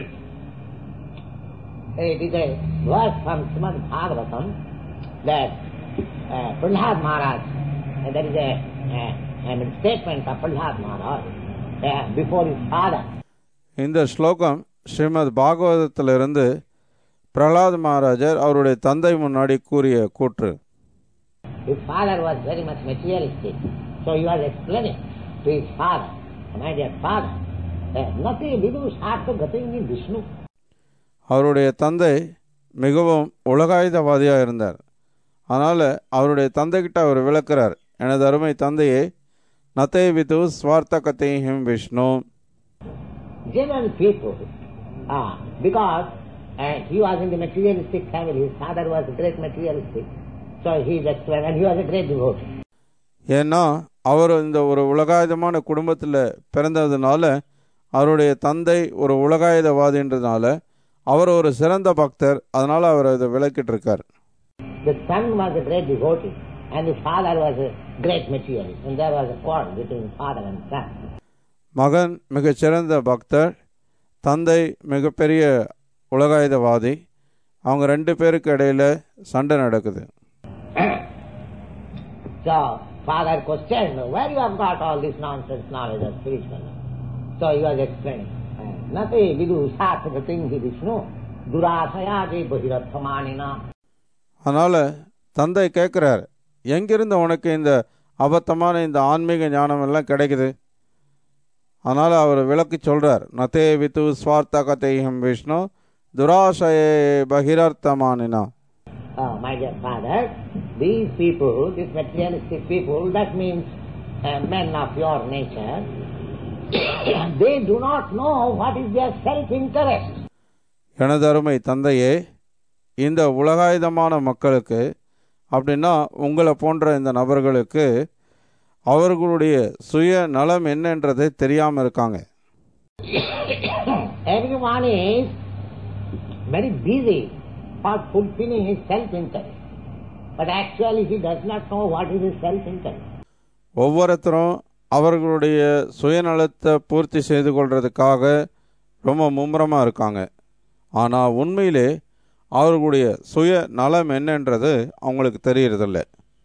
It is a verse from Srimad Bhagavatam that Prahlad Maharaj, there is a statement of Prahlad Maharaj before his father. இந்த ஸ்லோகம் ஸ்ரீமத் பாகவதத்திலிருந்து பிரஹ்லாத் மகாராஜர் அவருடைய தந்தை முன்னாடி கூறிய கூற்று. His father was very much materialistic, so he was explaining to his father, my dear father, nothing vidu sartha gatingi Vishnu. அவருடைய தந்தை மிகவும் உலகாயுதவாதியாக இருந்தார். அதனால் அவருடைய தந்தைகிட்ட அவர் விளக்குறார், எனது அருமை தந்தையே, நத்தை விது ஸ்வார்த்த கதைஹிம் Vishnu. General people, because he was in the materialistic family, his father was great materialistic. So he is explained, and he was a great devotee. ஏன்னா அவர் இந்த ஒரு உலகாயுதமான குடும்பத்தில் பிறந்ததுனால அவருடைய தந்தை ஒரு உலகாயுதவாதின்றதுனால அவர் ஒரு சிறந்த பக்தர். அதனால அவர் இதை விளக்கிட்டு இருக்கார். The son was a great devotee and the father was a great materialist, and there was a quarrel between father and son. மகன் மிகச்சிறந்த பக்தர், தந்தை மிகப்பெரிய உலகாயுதவாதி. அவங்க 2 பேருக்கு இடையில சண்டை நடக்குது. So father questioned, where you have got all this nonsense knowledge of spiritual? So he was explaining, nati vidu sartha gatingi Vishnu durasayadi bhirathamanina. அதனால தந்தை கேட்கிறார், எங்கிருந்து உனக்கு இந்த அபத்தமான இந்த ஆன்மீக ஞானம் எல்லாம் கிடைக்குது? அதனால அவர் விளக்கி சொல்றார், நதே விது ஸ்வார்த்த கதைஹிம் Vishnu துராசயே பகிரர்த்தமானினா. My dear father, these people, these materialistic people, that means men of your nature, they do not know what is their self-interest. எனது அருமை தந்தையே, இந்த உலகாயுதமான மக்களுக்கு, அப்படின்னா உங்களை போன்ற இந்த நபர்களுக்கு அவர்களுடைய சுய நலம் என்னன்றதை தெரியாமல் இருக்காங்க. Everyone is very busy for fulfilling his self-interest, but actually he does not know what is his self-interest. ஒவ்வொருத்தரும் அவர்களுடைய சுயநலத்தை பூர்த்தி செய்து கொள்றதுக்காக ரொம்ப மும்முரமாக இருக்காங்க. ஆனால் உண்மையிலே அவர்களுடைய சுய நலம் என்னன்றது அவங்களுக்கு தெரியறதில்லை.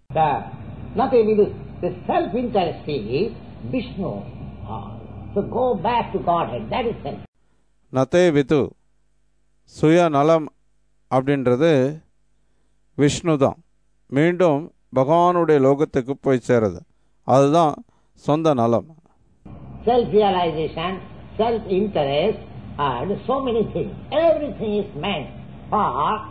The self-interest is Vishnu. So go back to Godhead. That is self. நதே விது, சுய நலம் அப்படின்றது விஷ்ணு தான். மீண்டும் பகவானுடைய லோகத்துக்கு போய் சேருது. அதுதான் சொந்த நலம். Self-realization, self-interest, and so many things. Everything is meant for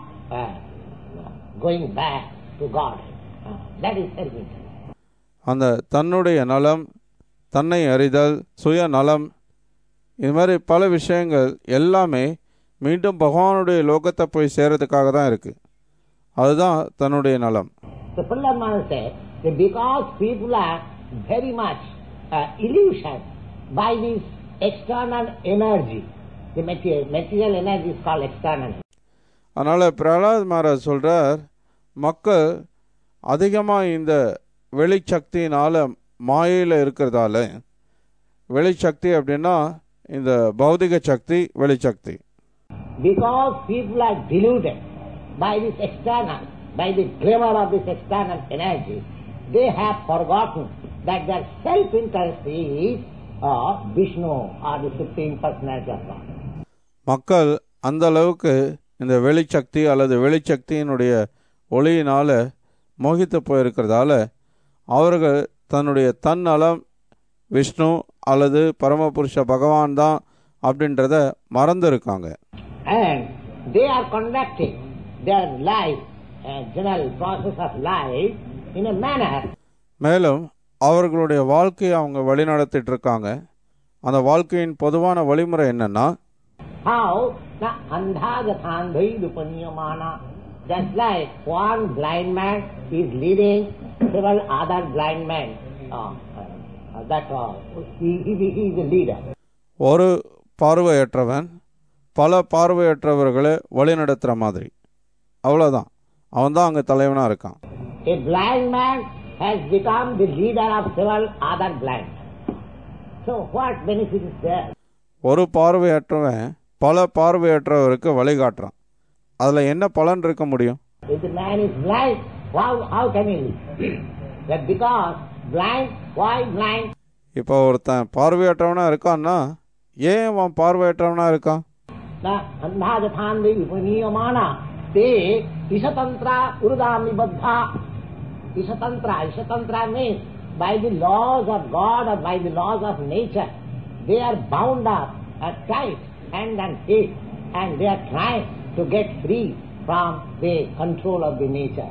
going back to God. That is self-interest. அந்த தன்னுடைய நலம், தன்னை அறிதல், சுய நலம், இது மாதிரி பல விஷயங்கள் எல்லாமே மீண்டும் பகவானுடைய லோகத்தை போய் சேரதுக்காக தான் இருக்கு. அதுதான் தன்னுடைய நலம். So Prahlad said that because people are very much illusioned by this external energy, the material energy is called external. அதனால பிரஹ்லாத் மகாராஜ் சொல்றார், மக்கள் அதிகமாக இந்த வெளிச்சக்தியினால மாயையில் இருக்கிறதால, வெளிச்சக்தி அப்படின்னா இந்த பௌதிக சக்தி, வெளிச்சக்தி. Because people are deluded by this external, by the glamour of this external energy, they have forgotten that their self-interest is Vishnu or the Supreme Personality of God. மக்கள் அந்த அளவுக்கு இந்த வெளிச்சக்தி அல்லது வெளிச்சக்தியினுடைய ஒளியினால மோகித்து போயிருக்கிறதால அவர்கள் தன்னுடைய தன்னலம் விஷ்ணு அல்லது பரமபுருஷ பகவான் தான் அப்படின்றத மறந்து இருக்காங்க. And they are conducting their life, general process of life in a manner. மேலும் அவர்களுடைய வாழ்க்கையை அவங்க வழிநடத்திட்டு இருக்காங்க. அந்த வாழ்க்கையின் பொதுவான வழிமுறை என்னன்னா, how na andhagathandhai dupaniyamana, just like one blind man is leading several other blind men, he is a leader. ஒரு பார்வையற்றவன் பல பார்வையற்றவர்களை வழிநடத்துற மாதிரி, அவ்வளவுதான். அவன் தான் அங்க தலைவனா இருக்கான். A blind man has become the leader of several other blind men. So what benefit is there? ஒரு பார்வையற்றவன் பல பார்வையற்றவருக்கு வழிகாட்டுறான். அதுல என்ன பலன் இருக்க முடியும்? If the man is blind, how can he live? That because blind, why blind? இப்போ ஒருத்தன் பார்வையற்றவனா இருக்கான்னா ஏன் அவன் பார்வையற்றவனா இருக்கான்? Andhagathandhai dupaniyamana te ishatantra urudami baddha. Ishatantra means by the laws of God or by the laws of nature, they are bound up at tight hand and feet, and they are trying to get free from the control of the nature.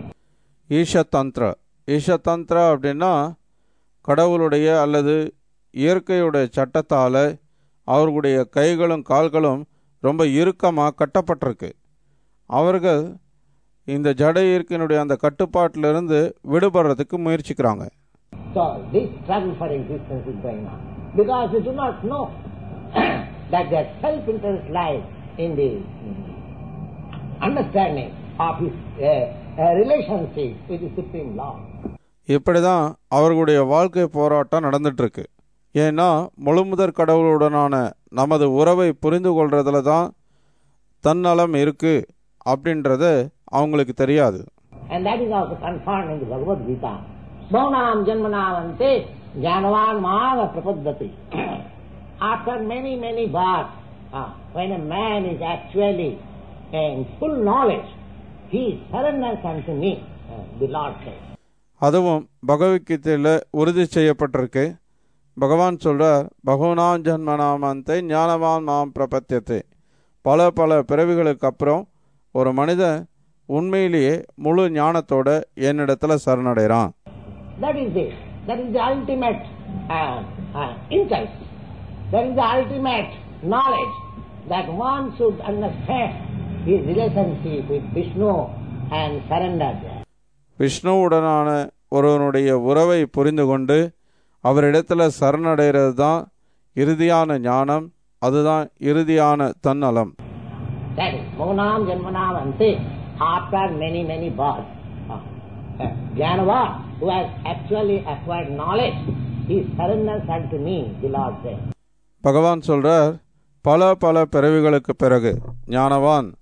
ஈஷதந்திர அப்படின்னா கடவுளுடைய அல்லது இயற்கையுடைய சட்டத்தால அவர்களுடைய கைகளும் கால்களும் ரொம்ப இறுக்கமாக கட்டப்பட்டிருக்கு. அவர்கள் இந்த ஜட இயற்கையினுடைய அந்த கட்டுப்பாட்டிலிருந்து விடுபடுறதுக்கு முயற்சிக்கிறாங்க. So this struggle for existence is going on because they do not know that their self-interest lies in the understanding of his relationship with the Supreme Lord. இப்படிதான் அவர்களுடைய வாழ்க்கை போராட்டம் நடந்துட்டு இருக்கு. ஏன்னா முழுமுதற் கடவுளுடனான நமது உறவை புரிந்து கொள்றதுல தான் தன்னலம் இருக்கு அப்படின்றது அவங்களுக்கு தெரியாது. And that is also confirmed in the Bhagavad Gita. Bhavanam janmanavante jnanavan maga prapaddati. After many births, when a man is actually in full knowledge, he surrenders unto me, the Lord says. அதுவும் பகவத்கீதையில் உறுதி செய்யப்பட்டிருக்கு. பகவான் சொல்றார், பகவான் ஜன்மனாமந்தை ஞானவான் மாம் பிரபத்தியத்தை. பல பிறவிகளுக்கு அப்புறம் ஒரு மனிதன் உண்மையிலேயே முழு ஞானத்தோட என்னிடத்துல சரணடைறான். That is the ultimate insight. That is the ultimate knowledge that one should understand his relationship with Vishnu and surrender there. விஷ்ணுவுடனான ஒருவனுடைய உறவை புரிந்து கொண்டு அவரிடத்துல சரணடைகிறது தான் இறுதியான ஞானம். அதுதான் இறுதியான தன்னலம். That is Bhavanam janmanam ante, after many births. Jnanavan, who has actually acquired knowledge, he surrenders unto me, the Lord says. பகவான் சொல்றார், பல பிறவிகளுக்கு பிறகு ஞானவான்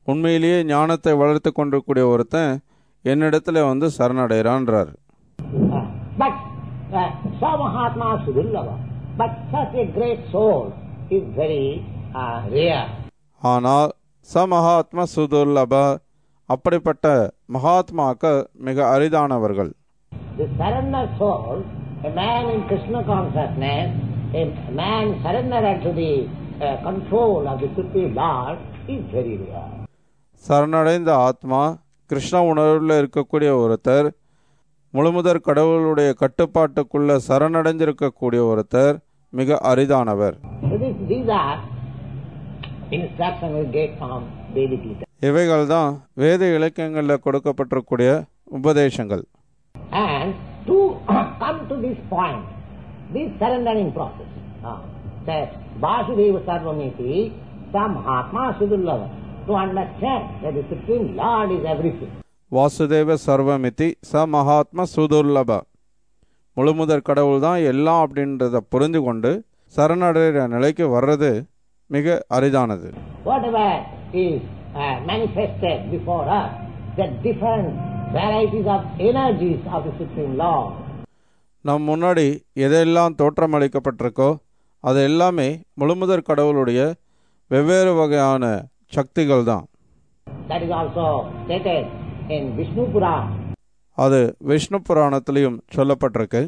உண்மையிலேயே ஞானத்தை வளர்த்து கொண்டிருக்கூடிய ஒருத்தன் என்னிடத்துல வந்து சரணடைகிறான்றார். But so Mahatma Sudurlava, but such a great soul is very rare. ஆனால் சமஹாத்மா சுதுர்லப, அப்படிப்பட்ட மகாத்மாக்கள் மிக அரிதானவர்கள். The surrender soul, a man in Krishna consciousness, a man surrendered to the control of the Supreme Lord is very rare. சரணடைந்த ஆத்மா கிருஷ்ண உணர்வில் இருக்கக்கூடிய ஒருத்தர், முழுமுதற் கடவுளுடைய கட்டுப்பாட்டுக்குள்ள சரணடைஞ்சிருக்கக்கூடிய ஒருத்தர் மிக அரிதானவர். These are instructions we get from Vedic literature. இவைகள் தான் வேத இலக்கியங்களில் கொடுக்கப்பட்டிருக்கூடிய உபதேசங்கள். And to come to this point, this surrendering process, that Vasudeva Sarvamiti, Mahatma Sudurlava, to understand that the Supreme Lord is everything. Vasudeva சர்வமிதி ச மகாத்மா சுதுர்லப, முழுமுதற் கடவுள் தான் எல்லாம் அப்படின்றத புரிந்து கொண்டு சரணடைகிற நிலைக்கு வர்றது மிக அரிதானது. Whatever is manifested before us, the different varieties of energies of the Supreme Lord. நம் முன்னாடி எதெல்லாம் தோற்றமளிக்கப்பட்டிருக்கோ அது எல்லாமே முழுமுதற் கடவுளுடைய வெவ்வேறு வகையான சக்திகள் தான். That is also stated in Vishnu Purana. அது விஷ்ணு புராணத்திலையும் சொல்லப்பட்டிருக்கு.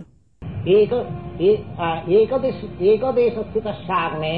Ekadesasthita shagne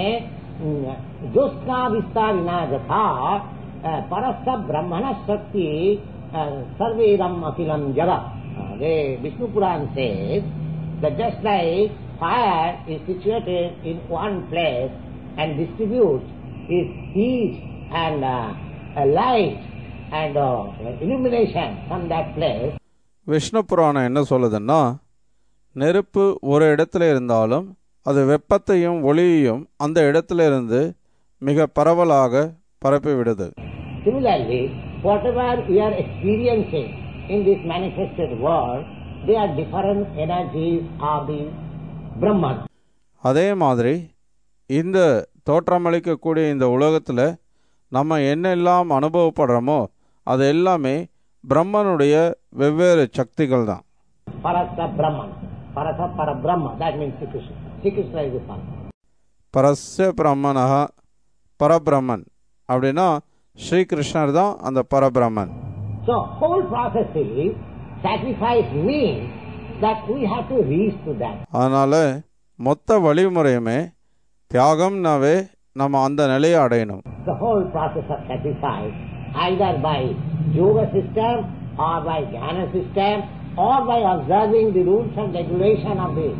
josna vistarina jatha parasya brahmana shakti sarvedam akilam jagat. The Vishnu Purana says that just like fire is situated in one place and distributes its heat and light and illumination from that place. Vishnu புராணம் என்ன சொல்லுதுன்னா, நெருப்பு ஒரு இடத்துல இருந்தாலும் அது வெப்பத்தையும் ஒளியையும் அந்த இடத்துல இருந்து மிக பரவலாக பரப்பி விடுது. Similarly, whatever we are experiencing in this manifested world, they are different energies of the Brahman. அதே மாதிரி இந்த தோற்றமளிக்கக்கூடிய இந்த உலகத்தில் நம்ம என்னெல்லாம் அனுபவப்படுறோமோ அது எல்லாமே பிரம்மனுடைய வெவ்வேறு சக்திகள் தான். Parasya Brahman, Parasya Parabrahma, that means Sri Krishna. Sri Krishna is the Son. பரஸ்ய பிரம்மனஹ பரபிரம்மன் அப்படின்னா ஸ்ரீகிருஷ்ணர் தான் அந்த பரபிரம்மன். So whole process is sacrifice means that we have to reach to that. அதனால மொத்த வழிமுறையுமே தியாகம்னாவே நம்ம அந்த நிலையை அடையணும். The whole process of sacrifice, either by yoga system or by jnana system or by observing the rules and regulation of the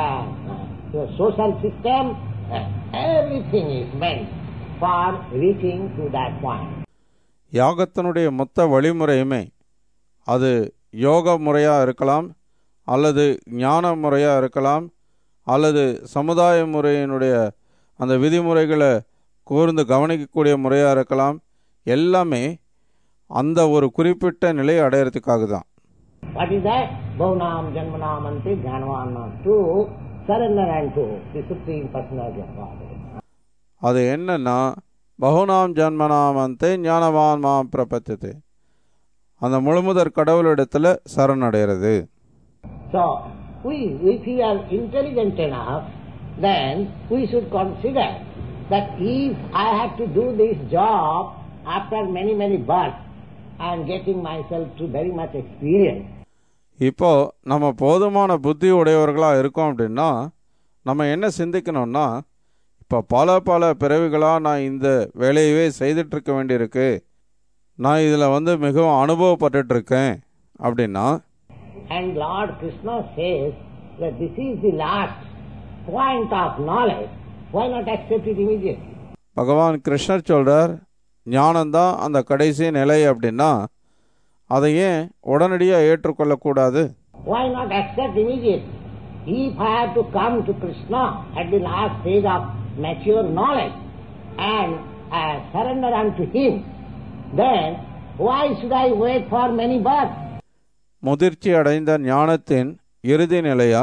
social system, everything is meant for reaching to that point. யாகத்தினுடைய மொத்த வழிமுறையுமே அது யோக முறையாக இருக்கலாம், அல்லது ஞான முறையாக இருக்கலாம், அல்லது சமுதாய முறையினுடைய அந்த விதிமுறைகளை கூர்ந்து கவனிக்கக்கூடிய முறையாக இருக்கலாம். எல்லாமே அந்த ஒரு குறிப்பிட்ட நிலையை அடையிறதுக்காக தான். What is that? Bhavanam Janmanamante Jnanavanam to surrender unto the Supreme Personality of God. அது என்னன்னா, பகுனாம் ஜன்மனாமந்தே ஞானவான் மாம் பிரபத்தியதே, அந்த முழுமுதற் கடவுளிடத்தில் சரணடைகிறது. So, if we are intelligent enough, then we should consider that if I have to do this job after many births, I am getting myself to very much experience. இப்போ நம்ம போதுமான புத்தி உடையவர்களாக இருக்கோம் அப்படின்னா நம்ம என்ன சிந்திக்கணும்னா, இப்போ பல பிறவிகளாக நான் இந்த வேலையவே செய்துட்ருக்க வேண்டியிருக்கு, நான் இதில் மிகவும் அனுபவப்பட்டுருக்கேன் அப்படின்னா. And Lord Krishna says that this is the last point of knowledge. Why not accept it immediately? பகவான் கிருஷ்ணர் சொல்றார், ஞானம்தான் அந்த கடைசி நிலை அப்படின்னா அதை ஏன் உடனடியாக ஏற்றுக்கொள்ளக்கூடாது? Why not accept immediately? If I have to come to Krishna at the last stage of mature knowledge and surrender unto Him, then why should I wait for many births? முதிர்ச்சி அடைந்த ஞானத்தின் இறுதி நிலையா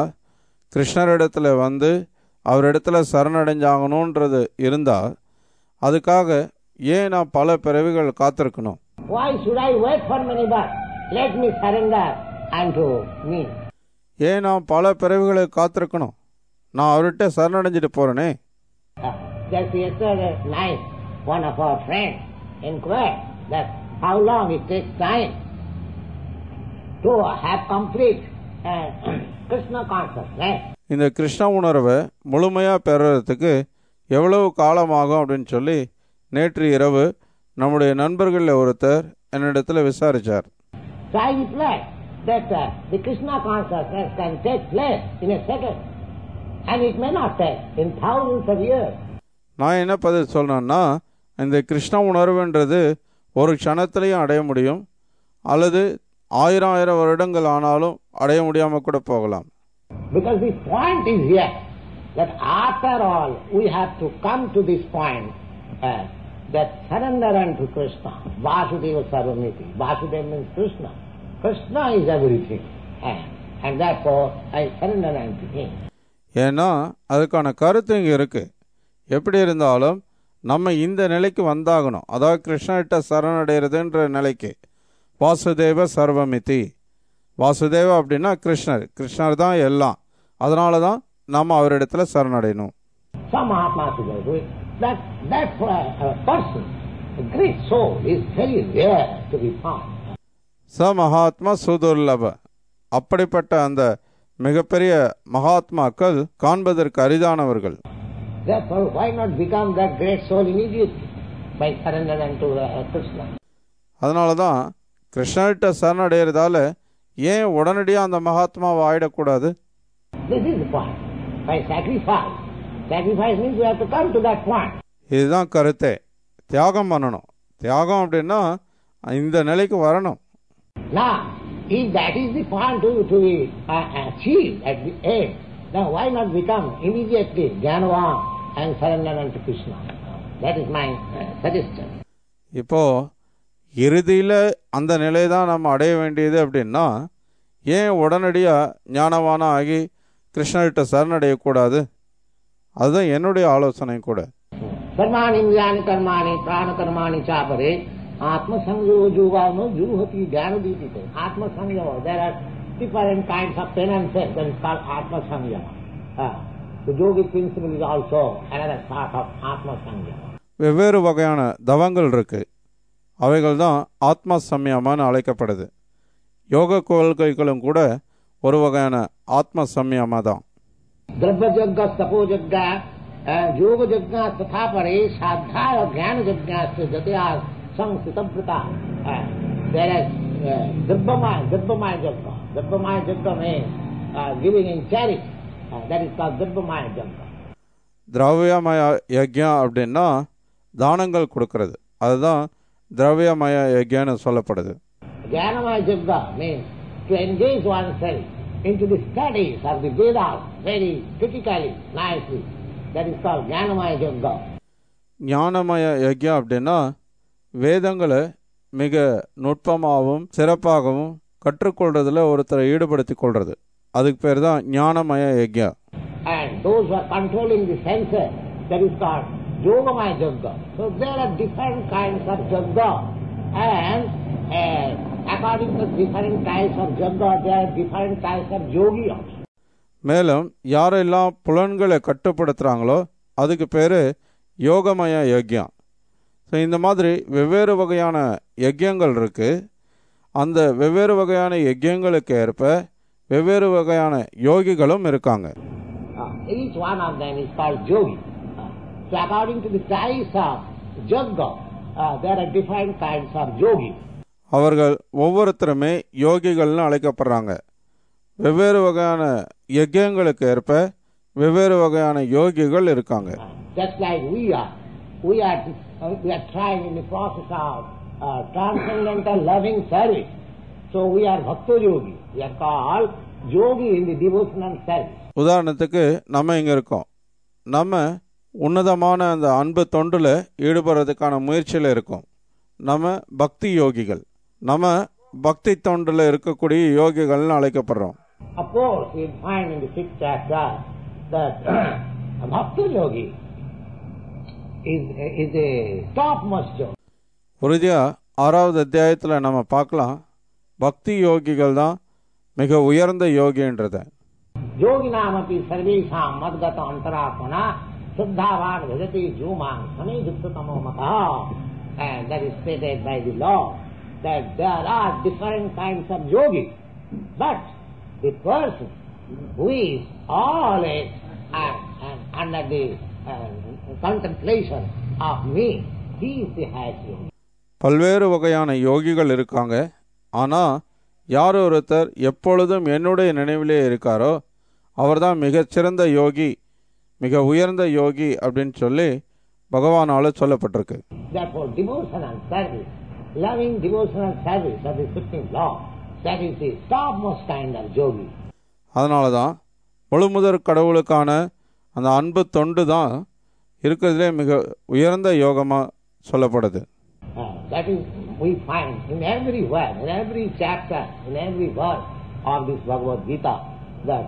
கிருஷ்ணரிடத்துல அவரிடத்துல சரணடைஞ்சாகணுன்றது இருந்தால் அதுக்காக ஏன் நான் பல பிறவிகள் காத்திருக்கணும்? Why should I wait for many births? Let me surrender unto me. ஏன் நான் பல பிறவிகளை காத்திருக்கணும்? நான் அவர்கிட்ட சரணடைஞ்சிட்டு போறேனே. Just yesterday night, one of our friends inquired that how long it takes time to have complete Krishna consciousness. இந்த கிருஷ்ண உணர்வை முழுமையாக பெறுறதுக்கு எவ்வளவு காலமாகும் அப்படின்னு சொல்லி நேற்று இரவு நம்முடைய நண்பர்களில் ஒருத்தர் என்னிடத்தில் விசாரித்தார். So I replied that the Krishna consciousness can take place in a second and it may not take in thousands of years. நான் என்ன பதில் சொன்னேன்னா, இந்த கிருஷ்ண உணர்வுன்றது ஒரு க்ஷணத்திலையும் அடைய முடியும், அல்லது 1000 வருடங்கள் ஆனாலும் அடைய முடியாமல் கூட போகலாம். Because the point is here that after all we have to come to this point that surrender unto Krishna. Vasudeva Sarvamiti. Vasudeva means Krishna. Krishna is everything. And therefore I surrender unto him. ஏன்னா அதுக்கான கருத்து இங்கே இருக்குது. எப்படி இருந்தாலும் நம்ம இந்த நிலைக்கு வந்தாகணும், அதாவது கிருஷ்ணகிட்ட சரணடைகிறதுன்ற நிலைக்கு. வாசுதேவ சர்வமிதி. வாசுதேவ அப்படின்னா கிருஷ்ணர், கிருஷ்ணர் தான் எல்லாம். அதனால தான் நம்ம அவரிடத்துல சரணடையணும். Some Mahatma that person, a great soul, is very rare to be found. ச மகாத்மா சுதுர்லப. அப்படிப்பட்ட அந்த மிகப்பெரிய மகாத்மாக்கள் காண்பதற்கு அரிதானவர்கள். Therefore, why not become that great soul immediately by surrender unto Krishna? அதனால தான் கிருஷ்ணர்கிட்ட சரணடைகிறதால ஏன் உடனடியாக அந்த மகாத்மாவை ஆயிடக்கூடாது? This is the point. By sacrifice. Sacrifice means we have to come to that point. இதுதான் கருத்தே. தியாகம் பண்ணணும். தியாகம் அப்படின்னா இந்த நிலைக்கு வரணும். Now, if that is the point to be achieved at the end, then why not become immediately Jnanavan and surrender unto Krishna? That is my suggestion. இப்போ இறுதியில் அந்த நிலையை தான் நம்ம அடைய வேண்டியது அப்படின்னா ஏன் உடனடியாக ஞானவானா ஆகி கிருஷ்ணர்கிட்ட சரணடையக்கூடாது? அதுதான் என்னுடைய ஆலோசனை கூட. கர்மாணி இந்திரியாணி கர்மாணி பிராண கர்மாணி சாபரே ஆத்மசம்யோக ஜூவானோ ஜூஹதி ஞானதீபிதே. ஆத்மசம்யோக, there are different kinds of penances, that is called ஆத்மசம்யோக. The yogic principle is also another part of ஆத்மசம்யோக. வெவ்வேறு வகையான தவங்கள் இருக்கு, அவைகள் தான் ஆத்ம சம்யமான்னு அழைக்கப்படுது. யோக கொள்கைகளும் கூட ஒரு வகையான ஆத்ம சம்யமா தான். द्रव्य यज्ञ तपो यज्ञ योग यज्ञ तथा परे साध्याय ज्ञान यज्ञ से जतया संस्कृतव्रता. द्रव्यमय यज्ञ में giving in charity, that is called द्रव्यमय यज्ञ. திரவியமய யஜ்யம் அப்படின்னா தானங்கள் கொடுக்கறது, அதுதான் திரவியமய யஜ்யம்னு சொல்லப்படுது. ज्ञानमय यज्ञ means to engage oneself into the studies of the Vedas very critically, nicely. That is called Jnanamaya Yajna. ஞானமய யஜ்யம் அப்படின்னா வேதங்களை மிக நுட்பமாகவும் சிறப்பாகவும் கற்றுக்கொள்றதுல ஒருத்தரை ஈடுபடுத்திக் கொள்றது, அதுக்கு பேர் தான் ஞானமய யஜ்யம். And those who are controlling the senses, that is called Yogamaya Yajna. So there are different kinds of yajna, and according to different types of yajna, there are different types of yogi also. மேலும் யாரெல்லாம் புலன்களை கட்டுப்படுத்துகிறாங்களோ அதுக்கு பேர் யோகமய யஜ்யம். So இந்த மாதிரி வெவ்வேறு வகையான யஜ்யங்கள் இருக்குது. அந்த வெவ்வேறு வகையான யஜ்யங்களுக்கு ஏற்ப வெவ்வேறு வகையான யோகிகளும் இருக்காங்க. Each one of them is called yogi. So according to the types of yajna, there are different kinds of yogi. அவர்கள் ஒவ்வொருத்தருமே யோகிகள்னு அழைக்கப்படுறாங்க. வெவ்வேறு வகையான யஜ்யங்களுக்கு ஏற்ப வெவ்வேறு வகையான யோகிகள் இருக்காங்க. Just like we are trying in the process of transcendental loving service. So we are bhakta yogi. We are called yogi in the devotional service. உதாரணத்துக்கு நம்ம இங்க இருக்கோம். நம்ம உன்னதமான அந்த அன்பு தொண்டுல ஈடுபடுறதுக்கான முயற்சியில் இருக்கோம். நம்ம பக்தி யோகிகள். நம்ம பக்தி தொண்டுல இருக்கக்கூடிய யோகிகள்னு அழைக்கப்படுறோம். Of course, we find in the 6th chapter that a bhakti yogi is the topmost yogi. உறுதியா 6வது அத்தியாயத்தில் நம்ம பார்க்கலாம், பக்தி யோகிகள் தான் மிக உயர்ந்த யோகின்றத. योगिनामपि सर्वेषां मद्गत अंतरात्मना श्रद्धावान भजति जो मां समेधितमो मतः. And that is stated by the Lord that there are different kinds of yogis, but the person who is always under the contemplation of me, he is the highest yogi. பல்வேறு வகையான யோகிகள் இருக்காங்க. ஆனால் யார் ஒருத்தர் எப்பொழுதும் என்னுடைய நினைவிலே இருக்காரோ அவர்தான் மிகச்சிறந்த யோகி, மிக உயர்ந்த யோகி அப்படின்னு சொல்லி பகவானால சொல்லப்பட்டிருக்கு. Therefore, devotional service, loving devotional service of the Supreme Lord, that is the topmost kind of yogi. அதனால தான் முழுமுதற் கடவுளுக்கான அந்த அன்பு தொண்டு தான் இருக்கிறதுலே மிக உயர்ந்த யோகமாக சொல்லப்படுது. That is, we find in every word, in every chapter, in every verse of this Bhagavad Gita, that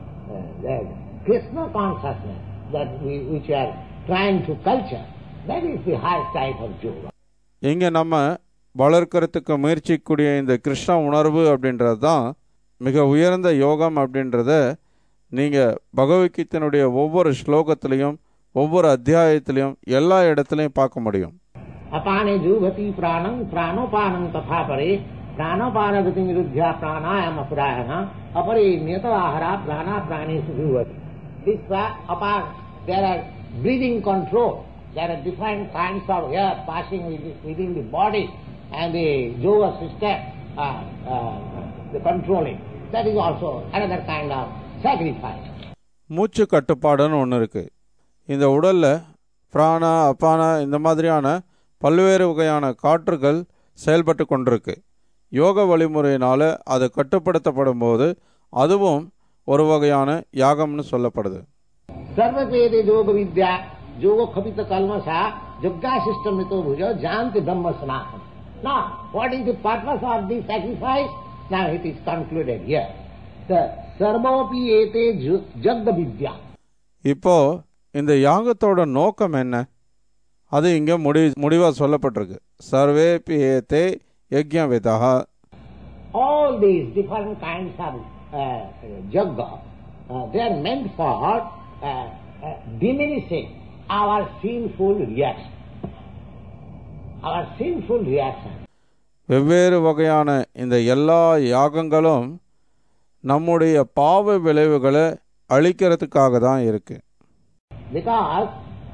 Krishna consciousness that which we are trying to culture, that is the highest type of yoga. இங்கே நம்ம வளர்க்கறதுக்கு முயற்சிக்கூடிய இந்த கிருஷ்ண உணர்வு அப்படின்றது தான் மிக உயர்ந்த யோகம் அப்படின்றத நீங்கள் பகவத்கீதையினுடைய ஒவ்வொரு ஸ்லோகத்திலையும் ஒவ்வொரு அத்தியாயத்திலையும் எல்லா இடத்துலையும் பார்க்க முடியும். अपाने जुभति प्राणं प्राणोपानं तथा परे प्राणोपान गति निरुद्ध्या प्राणायाम अपरायण अपरे नियत आहारा प्राणा प्राणेषु जुभति. This apart there are breathing control, there are different kinds of air passing within the body and the yoga system the controlling, that is also another kind of sacrifice. மூச்சு கட்டுப்பாடுன்னு ஒன்று இருக்குது. இந்த உடலில் பிராணா அப்பானா இந்த மாதிரியான பல்வேறு வகையான காற்றுகள் செயல்பட்டு கொண்டிருக்கு. யோக வழிமுறையினால் அது கட்டுப்படுத்தப்படும் போது அதுவும் ஒரு வகையான யாகம்னு சொல்லப்படுது. சர்வவேத யோக வித்யா யோக கபித கல்மசா யஜ்ஞாசிஷ்டமிதோ புஜ ஜாந்தி பிரம்ம சனாதனம். Now, what is the purpose of this sacrifice? Now it is concluded here. The sarvopi ete jagda vidya. இப்போ இந்த யாகத்தோட நோக்கம் என்ன? அது இங்கே முடிவாக சொல்லப்பட்டிருக்கு. சர்வேபி ஏதே யஜ்ஞவிதா. All these different kinds of yagga, they are meant for diminishing our sinful reaction. Our sinful reaction. வெவ்வேறு வகையான இந்த எல்லா யாகங்களும் நம்முடைய பாவ விளைவுகளை அழிக்கிறதுக்காக தான் இருக்கு. Because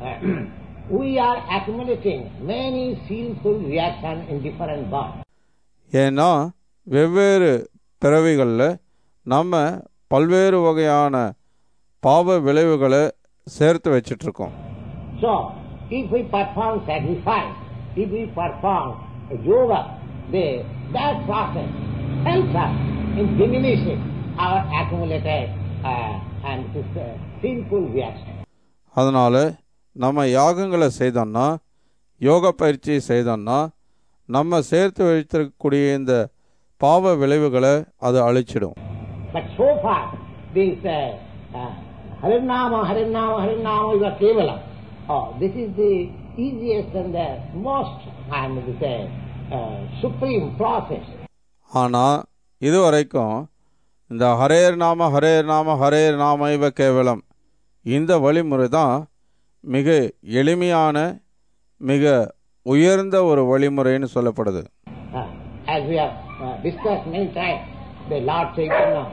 we are accumulating many sinful reactions in different births. ஏன்னா வெவ்வேறு பிறவிகளில் நம்ம பல்வேறு வகையான பாவ விளைவுகளை சேர்த்து வச்சிட்ருக்கோம். So, if we perform sacrifice, if we perform yoga, that process helps us in diminishing our accumulated and sinful reaction. அதனால் நம்ம யாகங்களை செய்தோம்னா, யோக பயிற்சி செய்தோம்னா நம்ம சேர்த்து வைத்திருக்கக்கூடிய இந்த பாவ விளைவுகளை அது அழிச்சிடும். But so far, this Harinama, Harinama, Harinama is a Kevalam. This is the easiest and the most, I am to say, supreme process. ஆனால் இதுவரைக்கும் இந்த ஹரேர் நாம ஹரேர் நாம ஹரேர் நாம இவ கேவலம் இந்த வழிமுறை தான் மிக எளிமையான மிக உயர்ந்த ஒரு வழிமுறைன்னு சொல்லப்படுது. As we have discussed many times, the Lord Chaitanya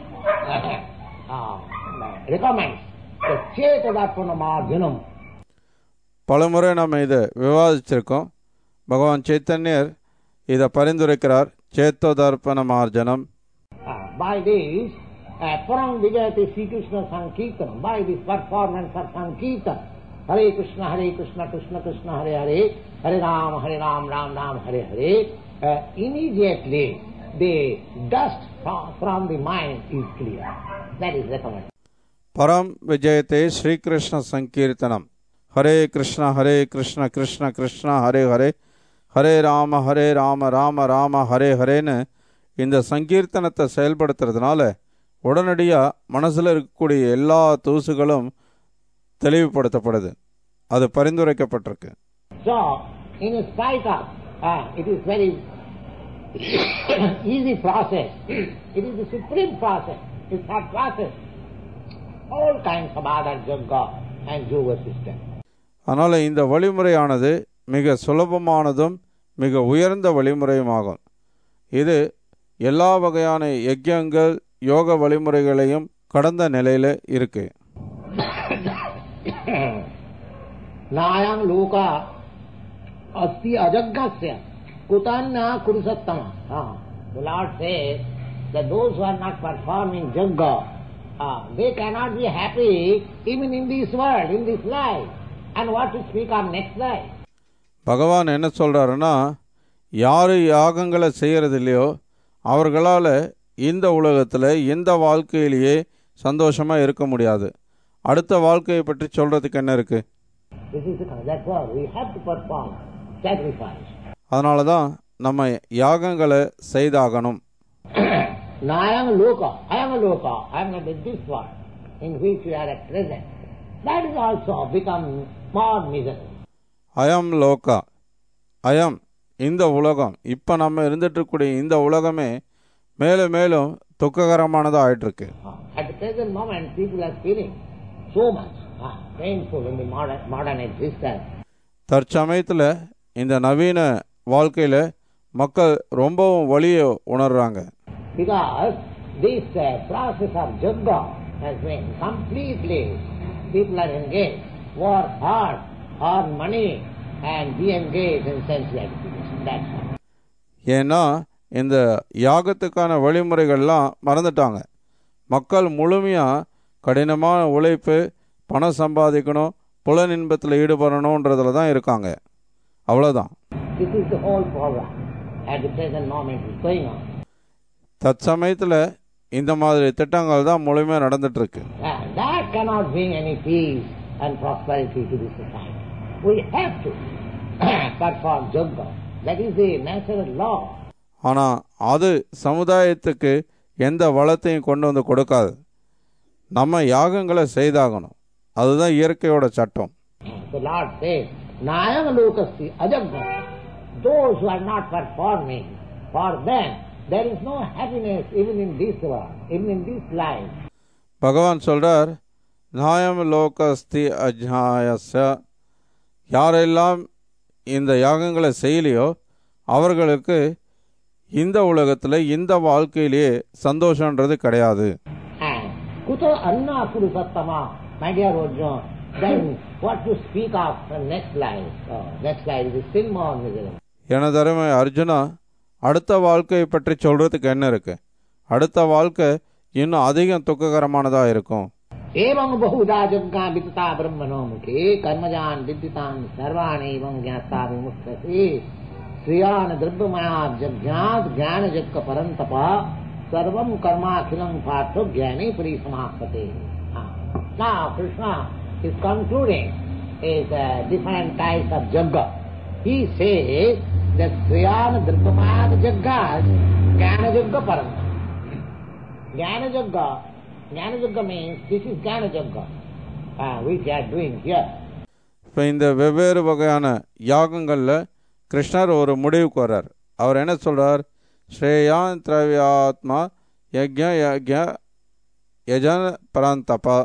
recommends the Chetadaparnamarjanam. பலமுறை நம்ம இதை விவாதிச்சிருக்கோம். பகவான் சைத்தன்யர் இதை பரிந்துரைக்கிறார், சேத்தோதர்ப்பணமார்ஜனம். By this, Param Vijayate Sri Krishna Sankirtan, by this performance of Sankirtan, Hare Krishna, Krishna Krishna, Hare Hare, Hare Ram, Ram Ram, Hare Hare, immediately the dust from the mind is clear. That is recommended. Param Vijayate Sri Krishna Sankirtanam, Hare Krishna, Krishna Krishna, Hare Hare, Hare Rama, Rama Rama, Hare Hareன்னு இந்த சங்கீர்த்தனத்தை செயல்படுத்துறதுனால உடனடியாக மனசில் இருக்கக்கூடிய எல்லா தூசுகளும் தெளிவுபடுத்தப்படுது. அது பரிந்துரைக்கப்பட்டிருக்கு. So, in spite of, it is very easy process. It is the supreme process. It's not process. All kinds of other yoga and yoga system. அதனால் இந்த வழிமுறையானது மிக சுலபமானதும் மிக உயர்ந்த வழிமுறையுமாகும். இது எல்லா வகையான யஜ்யங்கள் யோக வழிமுறைகளையும் கடந்த நிலையில் இருக்கு. நாயம் லோகா அஸ்தி அஜக்ஞஸ்ய குதன்ன குருசத்தம. The Lord says that those who are not performing yoga, they cannot be happy even in this world, in this life. And what to speak of next life? பகவான் என்ன சொல்றாருன்னா, யாரு யாகங்களை செய்யறது இல்லையோ அவர்களால் இந்த உலகத்தில் இந்த வாழ்க்கையிலேயே சந்தோஷமா இருக்க முடியாது. அடுத்த வாழ்க்கையை பற்றி சொல்றதுக்கு என்ன இருக்கு? அதனால தான் நம்ம யாகங்களை செய்தாகணும். அயம் லோகா, அயம் இந்த உலகம், இப்ப நம்ம இருந்துட்டு இருக்கக்கூடிய இந்த உலகமே மேலும் மேலும் துக்ககரமானதா ஆயிட்டு இருக்கு. தற்சமயத்துல இந்த நவீன வாழ்க்கையில மக்கள் ரொம்பவும் வலியை உணர்றாங்க. Because this process of yoga has been completely, people are engaged, work hard, earn money and be engaged in sensual activities. That's all. ஏன்னா இந்த யாகத்துக்கான வழிமுறைகள்லாம் மறந்துட்டாங்க. மக்கள் முழுமையா கடினமான உழைப்பு, பணம் சம்பாதிக்கணும், புலன் இன்பத்தில் ஈடுபடணும்ன்றதுல தான் இருக்காங்க. அவ்வளவுதான். This is the whole program at the present moment is going on. தற்சமயத்துல இந்த மாதிரி திட்டங்கள் தான் முழுமையா நடந்துட்டு இருக்கு. That cannot bring any peace and prosperity to the society. We have to perform yoga. That is the natural law. ஆனா அது சமுதாயத்துக்கு எந்த வளத்தையும் கொண்டு வந்து கொடுக்காது. நம்ம யாகங்களை செய்தாகணும். அதுதான் இயற்கையோட சட்டம். The Lord says, Nayam lokasti ajagga. Those who are not performing, for them there is no happiness even in this world, even in this life. பகவான் சொல்றார், நாயம் லோகஸ்தி அஜ்ஞாயஸ்ய, யாரெல்லாம் இந்த யாகங்களை செய்யலையோ அவர்களுக்கு இந்த உலகத்துல இந்த வாழ்க்கையிலேயே சந்தோஷம்ன்றது கிடையாது. குதோ அன்னா Purushottama, my dear Arjuna, then what to speak of the next life? Next life is still more miserable. எனது அருமை அர்ஜுனா, அடுத்த வாழ்க்கையை பற்றி சொல்றதுக்கு என்ன இருக்கு? அடுத்த வாழ்க்கை இன்னும் அதிகம் துக்ககரமானதா இருக்கும். ஏவம் பஹுதா ஜக்ஞா விதிதா பிரம்மணோ முகே கர்மஜான் விதிதான் சர்வாணி ஏவம் ஞாத்தா விமுக்தசி ஸ்ரீயான் திரவ்யமயா ஜக்ஞாத் ஞான ஜக்க பரந்தபா சர்வம் கர்மாகிலம் பார்த்தோ ஞானே பரிசமாப்ததே. Now Krishna is concluding is different types of jagga. He says that Sriyana Drupamad Jagga, Jnana Jagga Paranta. Jnana Jagga means this is Jnana Jagga, which we are doing here. இப்போ இந்த வெவ்வேறு வகையான யாகங்கள்ல கிருஷ்ணர் ஒரு முடிவுக்கு வர்றார். அவர் என்ன சொல்றார்? ஸ்ரேயான் திரவியாத்மா யஜ்ஞ யஜ்ஞ யஜன பரந்தபா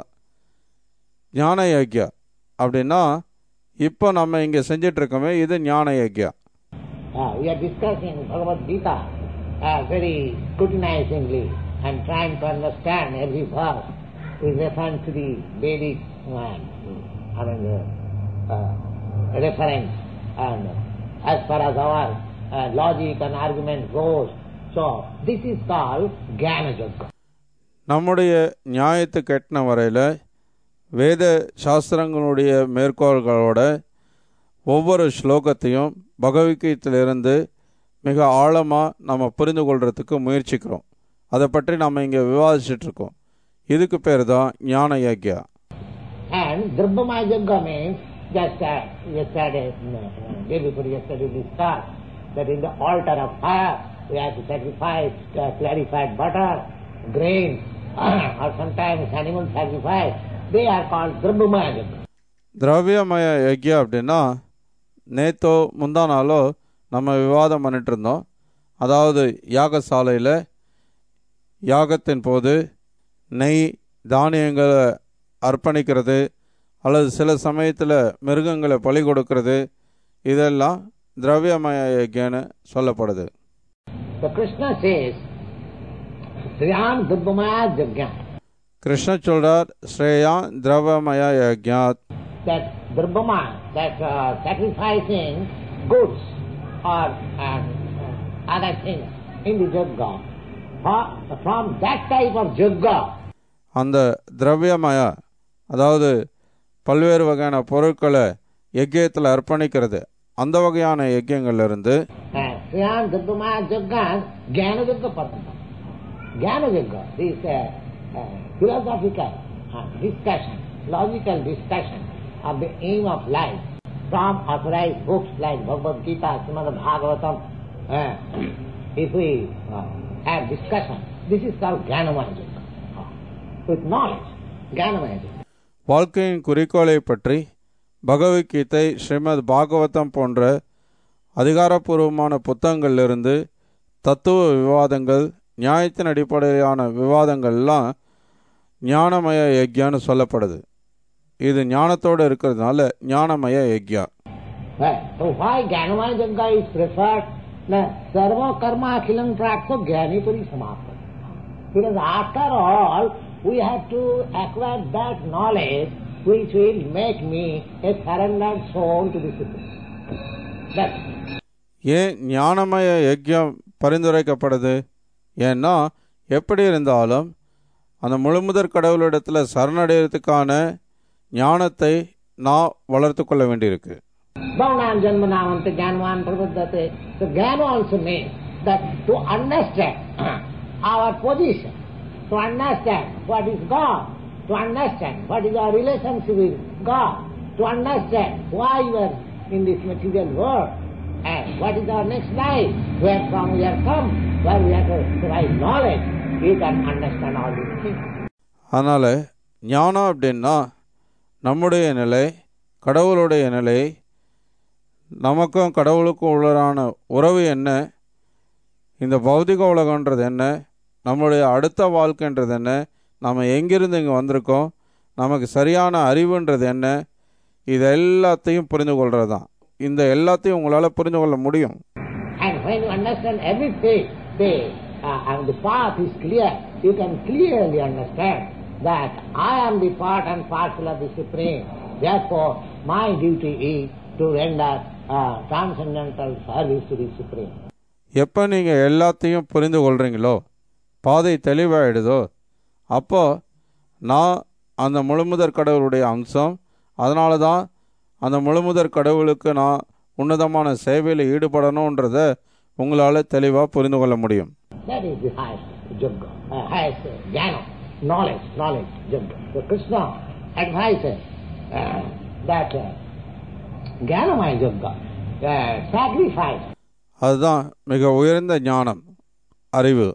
ஞான யஜ்யா. அப்படின்னா இப்போ நம்ம இங்க செஞ்சிட்டு இருக்கோமே இது ஞான யஜ்யா. We are discussing Bhagavad Gita very scrutinizingly and trying to understand every verse with reference to the Vedic reference, and as far as our logic and argument goes. So this is called Jnana Jagga. நம்முடைய நியாயத்துக்கு எட்டின வரையில வேத சாஸ்திரங்களுடைய மேற்கோள்களோட ஒவ்வொரு ஸ்லோகத்தையும் பகவத்கீதையிலிருந்து மிக ஆழமாக நம்ம புரிந்து கொள்றதுக்கு முயற்சிக்கிறோம். அதை பற்றி நம்ம இங்கே விவாதிச்சுட்டு இருக்கோம். இதுக்கு பேர் தான் ஞான யஜ்யா. And Drupamaya Jagga means just yesterday we start that in the altar of fire we have to sacrifice clarified butter, grain, or sometimes animal sacrifice. They are called Drupamaya Jagga. திரவியமய யஜ்யா அப்படின்னா நேத்தோ முந்தா நாளோ நம்ம விவாதம் பண்ணிட்டு இருந்தோம். அதாவது யாகசாலையில் யாகத்தின் போது நெய் தானியங்களை அர்ப்பணிக்கிறது அல்லது சில சமயத்தில் மிருகங்களை பலி கொடுக்கறது, இதெல்லாம் திரவியமய யஜ்யன்னு சொல்லப்படுது. கிருஷ்ண சொல்றார் Shreyan திரவியமய யஜ்யாத். That Drabhama, that sacrificing goods or other things in the Yajna, from that type of Yajna, அந்த திரவியமய அதாவது பல்வேறு வகையான பொருட்களை யஜ்யத்தில் அர்ப்பணிக்கிறது, அந்த வகையான யஜ்யங்கள்ல இருந்து philosophical discussion, logical discussion of the aim of life from authorized books like Bhagavad Gita, Srimad Bhagavatam. If we have discussion, this is called Jnanamaya Yajna. With knowledge, Jnanamaya Yajna. வாழ்க்கையின் குறிக்கோளை பற்றி பகவத்கீதை, ஸ்ரீமத் பாகவதம் போன்ற அதிகாரப்பூர்வமான புத்தகங்களிலிருந்து தத்துவ விவாதங்கள், நியாயத்தின் அடிப்படையிலான விவாதங்கள்லாம் ஞானமய யஜ்யான்னு சொல்லப்படுது. இது ஞானத்தோடு இருக்கிறதுனால ஞானமய யஜ்யா. So why Jnanamaya Yajna is preferred? Sarva karma akhilam prakto jnani parisamaprta. Because after all, we have to acquire that knowledge which will make me a surrendered soul to the Supreme. ஏன் ஞானமய யஜ்யம் பரிந்துரைக்கப்படுது? ஏன்னா எப்படி இருந்தாலும் அந்த முழுமுதற் கடவுளிடத்தில் சரணடைகிறதுக்கான ஞானத்தை நான் வளர்த்து கொள்ள வேண்டியிருக்கு. So Jnana also means that to understand our position, to understand what is God, to understand what is our relationship with God, to understand why we are in this material world, and what is our next life, where from we have come, where we have to derive knowledge, we can understand all these things. அதனால் ஞானம் அப்படின்னா நம்முடைய நிலை, கடவுளுடைய நிலை, நமக்கும் கடவுளுக்கும் உள்ளான உறவு என்ன, இந்த பௌதிக உலகன்றது என்ன, நம்முடைய அடுத்த வாழ்க்கைன்றது என்ன, நம்ம எங்கிருந்து இங்கே வந்திருக்கோம், நமக்கு சரியான அறிவுன்றது என்ன, இது எல்லாத்தையும் புரிந்து கொள்வது தான். இந்த எல்லாத்தையும் உங்களால் புரிந்து கொள்ள முடியும். And when you understand everything, and the path is clear, you can clearly understand that I am the part and parcel of the Supreme. Therefore, my duty is to render transcendental service to the Supreme. எப்போ நீங்கள் எல்லாத்தையும் புரிந்து கொள்கிறீங்களோ, பாதை தெளிவாயிடுதோ, அப்போ நான் அந்த முழுமுதற் கடவுளுடைய அம்சம், அதனால தான் அந்த முழுமுதற் கடவுளுக்கு நான் உன்னதமான சேவையில் ஈடுபடணுன்றதை உங்களால் தெளிவாக புரிந்து கொள்ள முடியும். That is the highest Yajna, highest Jnana, knowledge, Yajna. So Krishna advises that Jnanamaya Yajna, sacrifice. அதுதான் மிக உயர்ந்த ஞானம், அறிவு.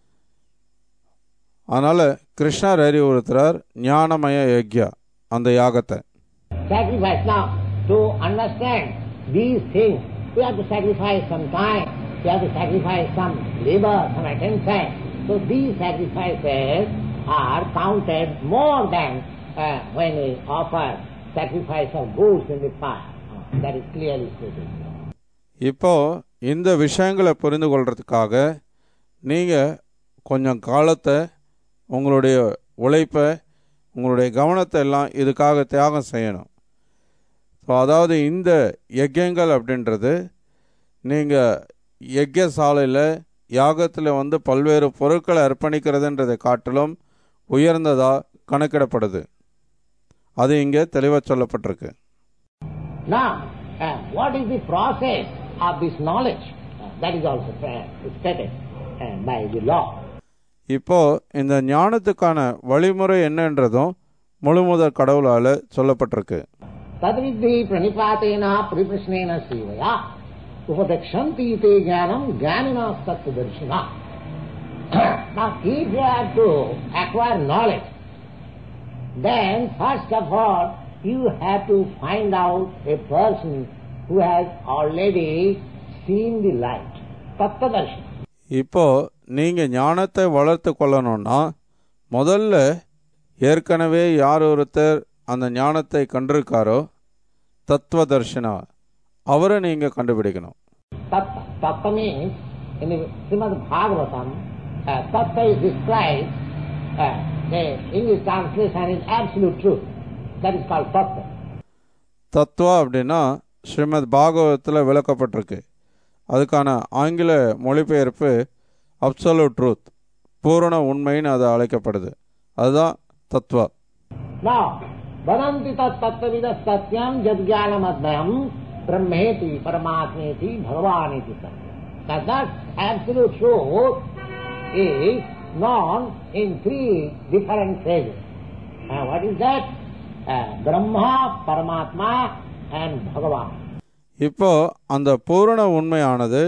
அதனால் கிருஷ்ணர் அறிவுறுத்துறார் ஞானமய யஜ்யா, அந்த யாகத்தை. Sacrifice. Now, to understand these things, we have to sacrifice some time, we have to sacrifice some labor, some attention. So these sacrifices are counted more than when we offer sacrifice of goods in the fire. That is clearly stated. இப்போ இந்த விஷயங்களை புரிந்து கொள்றதுக்காக நீங்கள் கொஞ்சம் காலத்தை, உங்களுடைய உழைப்பை, உங்களுடைய கவனத்தை எல்லாம் இதுக்காக தியாகம் செய்யணும். ஸோ அதாவது இந்த யஜ்யங்கள் அப்படின்றது நீங்கள் யஜ்யசாலையில் யாகத்தில் பல்வேறு பொருட்களை அர்ப்பணிக்கிறதுன்றதை காட்டிலும் உயர்ந்ததாக கணக்கிடப்படுது. அது இங்கே தெளிவாக சொல்லப்பட்டிருக்கு. Now, what is the process of this knowledge? That is also stated by the law. இப்போ இந்த ஞானத்துக்கான வழிமுறை என்னன்றதும் முழுமுதற் கடவுளால் சொல்லப்பட்டிருக்கு. தத்வித்தி பிரணிபாத்தேனா பரிபிரஷ்னேன சேவையா உபதக்ஷந்தி தே ஞானம் ஞானினா சத்வதர்ஷினா. Now, if you have to acquire knowledge, then first of all you have to find out a person who has already seen the light. Tattvadarshana. இப்போ நீங்க ஞானத்தை வளர்த்து கொள்ளணும்னா முதல்ல ஏற்கனவே யார் ஒருத்தர் அந்த ஞானத்தை கண்டிருக்காரோ தத்துவ தர்ஷனா அவரை நீங்க கண்டுபிடிக்கணும். Tattva means in the Srimad Bhagavatam, tattva is described, the English translation is absolute truth. That is called tattva. தத்துவா அப்படின்னா ஸ்ரீமத் பாகவத்தில் விளக்கப்பட்டிருக்கு. அதுக்கான ஆங்கில மொழிபெயர்ப்பு அப்சல்யூட் ட்ரூத், பூரண உண்மைன்னு அது அழைக்கப்படுது. அதுதான் தத்துவா. Now, vadanti tattvavidas satyam jadjnanam advayam brahmeti paramatmeti bhagavaneti satyam. Now that absolute truth is known in three different phases. What is that? Brahma, Paramatma and Bhagavan. இப்போ அந்த பூரண உண்மையானது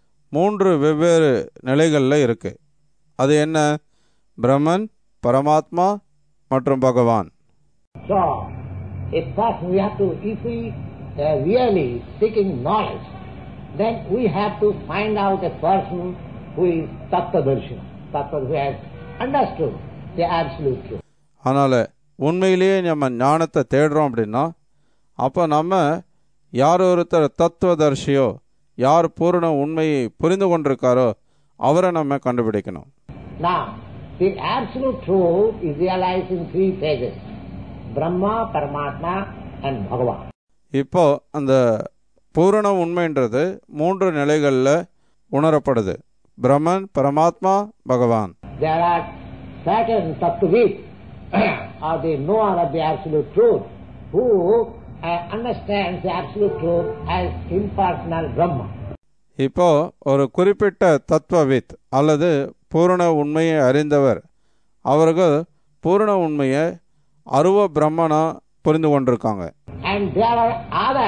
3 வெவ்வேறு நிலைகளில் இருக்கு. அது என்ன? பிரம்மன், பரமாத்மா மற்றும் பகவான். So, if first we have to, if we really seeking knowledge, then we have to find out a person who is Tattvadarshana, Tattva who has understood the absolute truth. அதனால் உண்மையிலேயே நம்ம ஞானத்தை தேடுறோம் அப்படின்னா அப்போ நம்ம யார் ஒருத்தர் தத்துவதர்ஷியோ, யார் பூரண உண்மையை புரிந்து கொண்டிருக்காரோ அவரை நம்ம கண்டுபிடிக்கணும். Now, the absolute truth is realized in three phases: Brahma, Paramatma and Bhagavan. இப்போ அந்த பூரண உண்மைன்றது 3 நிலைகளில் உணரப்படுது: பிரம்மன், பரமாத்மா, பகவான். There are certain tattvavids or the knower of the absolute truth who understands the absolute truth as impersonal Brahma. இப்போ ஒரு குறிப்பிட்ட தத்துவவித் அல்லது பூரண உண்மையை அறிந்தவர், அவர்கள் பூரண உண்மையை அருவ பிரம்மனா புரிந்து கொண்டிருக்காங்க. And there are other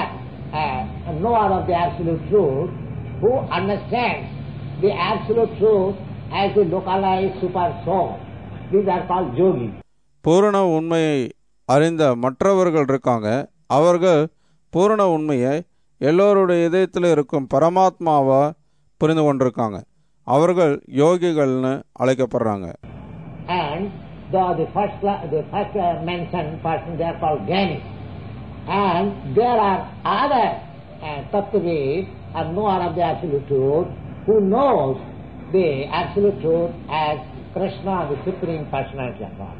knower of the absolute truth who understands the absolute truth as a localized super soul. These are called yogis. பூரண உண்மையை அறிந்த மற்றவர்கள் இருக்காங்க. அவர்கள் பூரண உண்மையை எல்லோருடைய இதயத்தில் இருக்கும் பரமாத்மாவா புரிந்து கொண்டிருக்காங்க. அவர்கள் யோகிகள்னு அழைக்கப்படுறாங்க. And the first mentioned person, they are called Jnani. And there are other tattvavids or knower of the absolute truth who knows the absolute truth as Krishna, the Supreme Personality of God.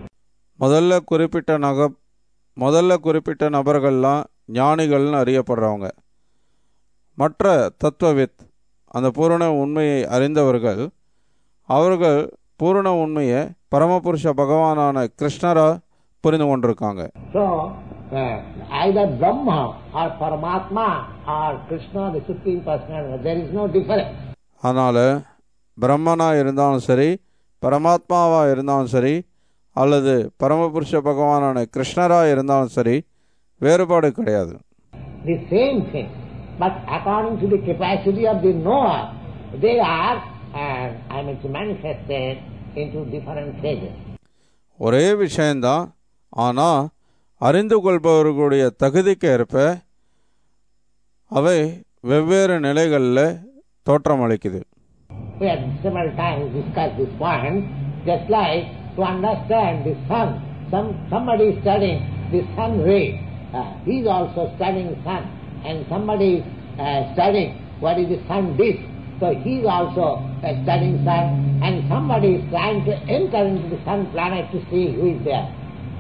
முதல்ல குறிப்பிட்ட நபர்கள்லாம் ஞானிகள்னு அறியப்படுறவங்க. மற்ற தத்துவவித், அந்த பூரண உண்மையை அறிந்தவர்கள், அவர்கள் பூரண உண்மையை பரமபுருஷ பகவானான கிருஷ்ணரா புரிந்து கொண்டிருக்காங்க. So, either Brahma or Paramatma or Krishna, the Supreme Personality, there is no difference. அதனால பிரம்மனா இருந்தாலும் சரி, பரமாத்மாவா இருந்தாலும் சரி, அல்லது பரமபுருஷ பகவானான கிருஷ்ணரா இருந்தாலும் சரி, வேறுபாடு கிடையாது. The same thing, but according to the capacity of the knower, they are manifested into different phases. ஒரே விஷயம்தான், ஆனால் அறிந்து கொள்பவர்களுடைய தகுதிக்கு ஏற்ப அவை வெவ்வேறு நிலைகளில் தோற்றமளிக்குது. We have several times discussed this point, just like to understand the sun. Somebody is studying the sun ray. He is also studying sun, and somebody is studying what is the sun disk. So he is also studying sun, and somebody is trying to enter into the sun planet to see who is there.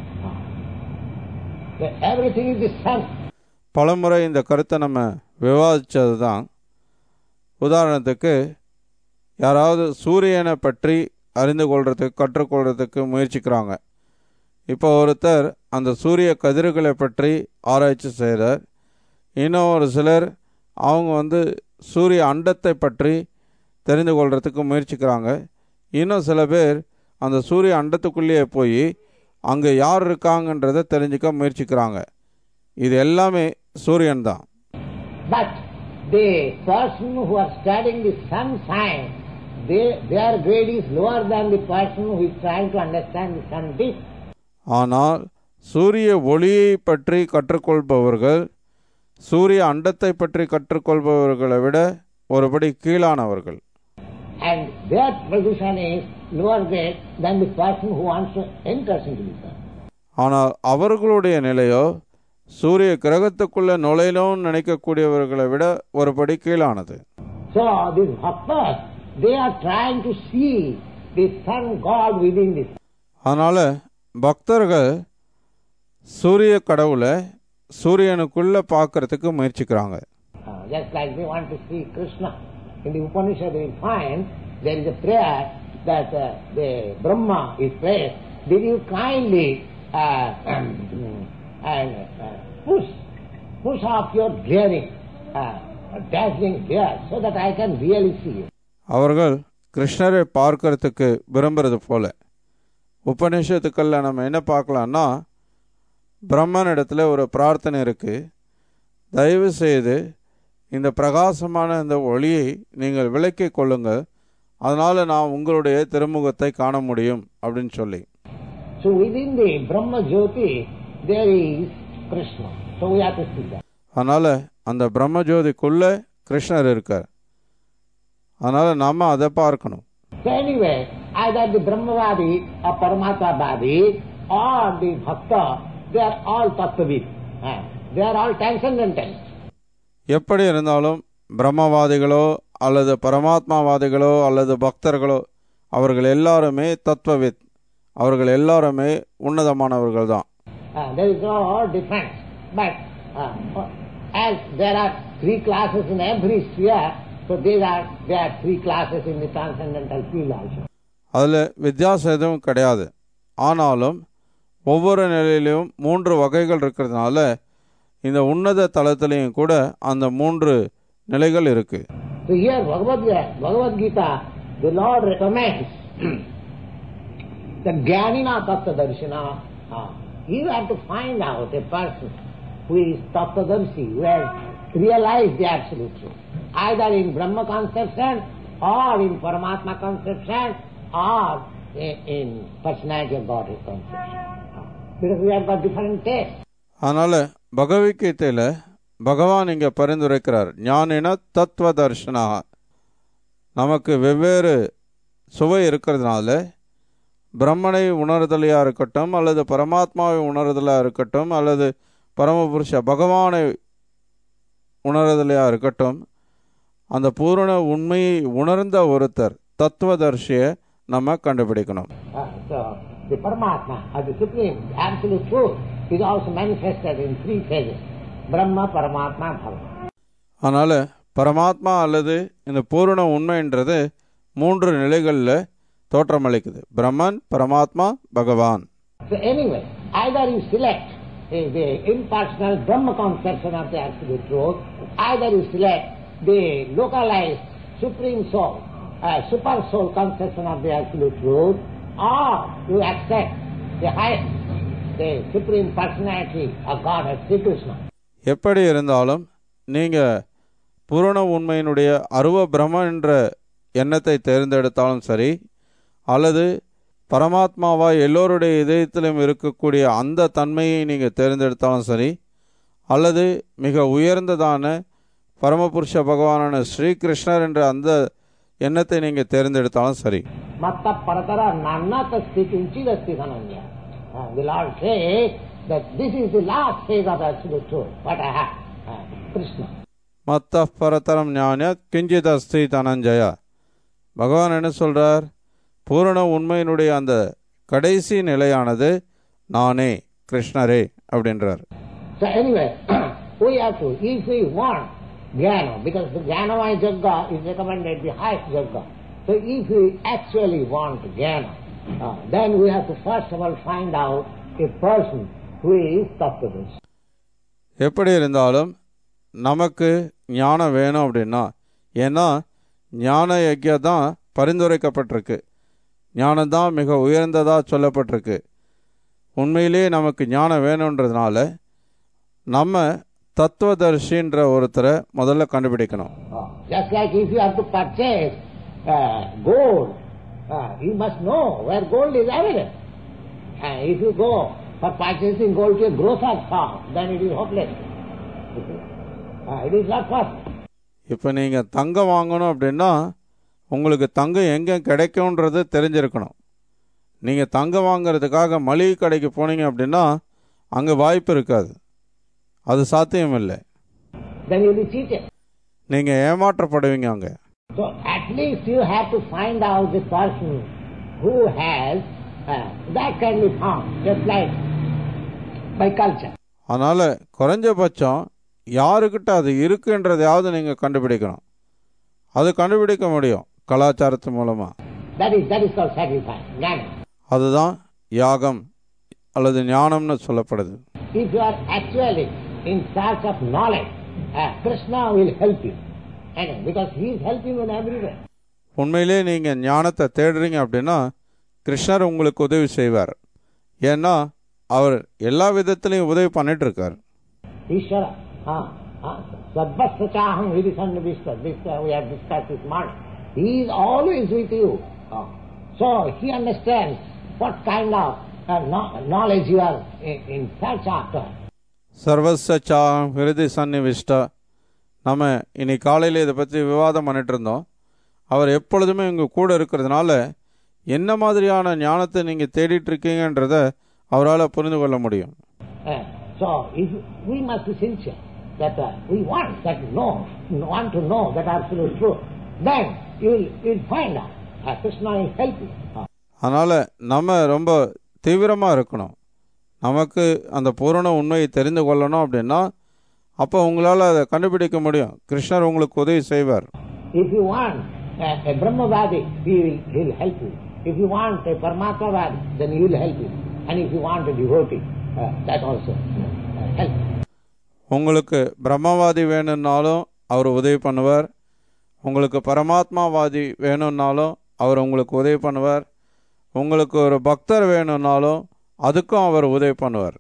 So everything is the sun. பலமுறை இந்த கருத்தை நம்ம விவாதித்தது தான். உதாரணத்துக்கு, யாராவது சூரியனை பற்றி அறிந்து கொள்றதுக்கு கற்றுக்கொள்றதுக்கு முயற்சிக்கிறாங்க. இப்போ ஒருத்தர் அந்த சூரிய கதிர்களை பற்றி ஆராய்ச்சி செய்கிறார். இன்னும் ஒரு சிலர் அவங்க சூரிய அண்டத்தை பற்றி தெரிந்து கொள்றதுக்கு முயற்சிக்கிறாங்க. இன்னும் சில பேர் அந்த சூரிய அண்டத்துக்குள்ளேயே போய் அங்கே யார் இருக்காங்கன்றதை தெரிஞ்சுக்க முயற்சிக்கிறாங்க. இது எல்லாமே சூரியன் தான். But the person who are studying the sun science, their grade is lower than the person who is trying to understand the sun disk. ஆனால் சூரிய ஒளியை பற்றி கற்றுக்கொள்பவர்கள் சூரிய அண்டத்தை பற்றி கற்றுக்கொள்பவர்களை விட ஒருபடி கீழானவர்கள். And their position is lower grade than the person who wants to enter into the sun. ஆனால் அவர்களுடைய நிலையோ சூரிய கிரகத்துக்குள்ள நுழையணும்னு நினைக்கக்கூடியவர்களை விட ஒருபடி கீழானது. So these bhaktas, they are trying to see the sun God within this. அதனால பக்தர்கள் சூரிய கடவுளை சூரியனுக்குள்ள பார்க்கறதுக்கு முயற்சிக்கிறாங்க. Just like they want to see Krishna. In the Upanishad we find there is a prayer that the Brahma is prayed, did you kindly push off your glaring, dazzling glare so that I can really see you. அவர்கள் கிருஷ்ணரை பார்க்கறதுக்கு விரும்புறது போல உபநிஷத்துக்கள்ல நம்ம என்ன பார்க்கலாம்னா பிரம்மன் இடத்துல ஒரு பிரார்த்தனை இருக்கு, தயவு செய்து இந்த பிரகாசமான இந்த ஒளியை நீங்கள் விலக்கிக் கொள்ளுங்கள், அதனால நான் உங்களுடைய திருமுகத்தை காண முடியும் அப்படின்னு சொல்லி. So within the Brahma Jyoti there is Krishna. So we have to see that. அதனால அந்த பிரம்ம ஜோதிக்குள்ள கிருஷ்ணர் இருக்கார், அதனால நாம அதை பார்க்கணும். So anyway, either the Brahmavadi or Paramatmavadi or the Bhakta, they are all Tattvavid. They are all transcendentalists. எப்படி இருந்தாலும் பிரம்மவாதிகளோ அல்லது பரமாத்மாவாதிகளோ அல்லது பக்தர்களோ அவர்கள் எல்லாருமே தத்துவவித், அவர்கள் எல்லாருமே உன்னதமானவர்கள் தான். There is no difference. But as there are three classes in every sphere, so there are three classes in the transcendental field also. அதில் வித்தியாசம் எதுவும் கிடையாது. ஆனாலும் ஒவ்வொரு நிலையிலும் 3 வகைகள் இருக்கிறதுனால இந்த உன்னத தளத்திலையும் கூட அந்த 3 நிலைகள் இருக்கு. So here Bhagavad Gita, the Lord recommends the Jnanina Tattvadarshina. You have to find out a person who is Tattvadarshi, who has realized the absolute truth, either in Brahma conception or in Paramatma conception or in personality of God conception. Because we have got different tastes. அதனால பகவத்கீதையில பகவான் இங்க பரிந்துரைக்கிறார், ஞானின தத்துவ தர்ஷனா. நமக்கு வெவ்வேறு சுவை இருக்கிறதுனால பிரம்மனை உணர்தலையா இருக்கட்டும் அல்லது பரமாத்மாவை உணர்தலா இருக்கட்டும் அல்லது பரமபுருஷ பகவானை உணர்தலையா இருக்கட்டும், அந்த பூரண உண்மையை உணர்ந்த ஒருத்தர் தத்துவதர்ஷியை நம்ம கண்டுபிடிக்கணும். So the Paramatma, or the Supreme Absolute Truth, is also manifested in 3 phases: Brahma, Paramatma, Bhava. அதனால பரமாத்மா அல்லது இந்த பூரண உண்மைன்றது 3 நிலைகளில் தோற்றமளிக்குது: பிரம்மன், பரமாத்மா, பகவான். So anyway, either you select the impersonal Brahma conception of the Absolute Truth, either you select the localized Supreme Soul, Super Soul conception of the Absolute Truth, or you accept the highest, the Supreme Personality of God as Sri Krishna. எப்படி இருந்தாலும் நீங்க பூரண உண்மையினுடைய அருவ பிரம்ம என்ற எண்ணத்தை தேர்ந்தெடுத்தாலும் சரி, அல்லது பரமாத்மாவா எல்லோருடைய இதயத்திலும் இருக்கக்கூடிய அந்த தன்மையை நீங்கள் தேர்ந்தெடுத்தாலும் சரி, அல்லது மிக உயர்ந்ததான பரமபுருஷ பகவானான ஸ்ரீகிருஷ்ணர் என்ற அந்த எண்ணத்தை நீங்கள் தேர்ந்தெடுத்தாலும் சரி. Matta paratara nanatasti kinchidasti dhananya. The Lord says that this is the last phase of absolute truth, what I have, Krishna. மத்த பரதரம் ஞான கிஞ்சித் அஸ்தி தனஞ்சயா. பகவான் என்ன சொல்றார்? பூரண உண்மையினுடைய அந்த கடைசி நிலையானது நானே, கிருஷ்ணரே அப்படின்றார். So anyway, we have to, if we want jnana, because the jnanamaya yajna is recommended the highest yajna. So if we actually want jnana, then we have to first of all find out a person who is tattvadarshi. எப்படி இருந்தாலும் நமக்கு ஞானம் வேணும் அப்படின்னா, ஏன்னா ஞான யஜ்ஞம் தான் பரிந்துரைக்கப்பட்டிருக்கு, ஞானம்தான் மிக உயர்ந்ததாக சொல்லப்பட்டிருக்கு. உண்மையிலேயே நமக்கு ஞானம் வேணுன்றதுனால நம்ம தத்துவதர்ஷின்ற ஒருத்தரை முதல்ல கண்டுபிடிக்கணும். Just like if you have to purchase gold, you must know where gold is available. If you go for purchasing gold to a grocer's shop, then it is hopeless. It is not possible. இப்போ நீங்கள் தங்கம் வாங்கணும் அப்படின்னா உங்களுக்கு தங்கம் எங்கே கிடைக்கும்ன்றது தெரிஞ்சிருக்கணும். நீங்கள் தங்கம் வாங்கிறதுக்காக மளிகை கடைக்கு போனீங்க அப்படின்னா அங்கே வாய்ப்பு இருக்காது, அது சாத்தியம் இல்லை. நீங்கள் ஏமாற்றப்படுவீங்க அங்கே. So at least you have to find out the person who has that can be found, just like by culture. அதனால் குறைஞ்சபட்சம் யாருக்கிட்ட அது இருக்குன்றதையாவது நீங்கள் கண்டுபிடிக்கணும். அது கண்டுபிடிக்க முடியும் கலாச்சாரத்து மூலமாக. That is called sacrifice, ஞானம். அதுதான் யாகம் அல்லது ஞானம்னு சொல்லப்படுது. If you are actually in search of knowledge, Krishna will help you, and because he is helping you in everywhere. உண்மையிலே நீங்கள் ஞானத்தை தேடுறீங்க அப்படின்னா கிருஷ்ணர் உங்களுக்கு உதவி செய்வார். ஏன்னா அவர் எல்லா விதத்திலையும் உதவி பண்ணிட்டு இருக்கார். ஈஸ்வர சர்வஸ்வசாஹம் ஹிருதி சன்னிவிஷ்ட, this we have discussed this morning. He is always with you. So he understands what kind of knowledge you are in search after. சர்வஸ்வசாஹம் ஹிருதி சன்னிவிஷ்ட. நம்ம இன்னைக்கு காலையில் இதை பற்றி விவாதம் பண்ணிட்டு இருந்தோம். அவர் எப்பொழுதுமே உங்கள் கூட இருக்கிறதுனால என்ன மாதிரியான ஞானத்தை நீங்கள் தேடிட்டு இருக்கீங்கன்றத அவரால் புரிந்து கொள்ள முடியும். So if we must be sincere that we want to know that absolute truth, then you will find out. Krishna will help you. அதனால் நம்ம ரொம்ப தீவிரமாக இருக்கணும். நமக்கு அந்த பூரண உண்மையை தெரிந்து கொள்ளணும் அப்படின்னா அப்போ உங்களால் அதை கண்டுபிடிக்க முடியும். கிருஷ்ணர் உங்களுக்கு உதவி செய்வார். If you want a Brahmavadi, he will help you. If you want a Paramatmavadi, then he will help you. And if you want a devotee, that also help. உங்களுக்கு பிரம்மவாதி வேணும்னாலும் அவர் உதவி பண்ணுவார். உங்களுக்கு பரமாத்மாவாதி வேணும்னாலும் அவர் உங்களுக்கு உதவி பண்ணுவார். உங்களுக்கு ஒரு பக்தர் வேணும்னாலும் அதுக்கும் அவர் உதவி பண்ணுவார்.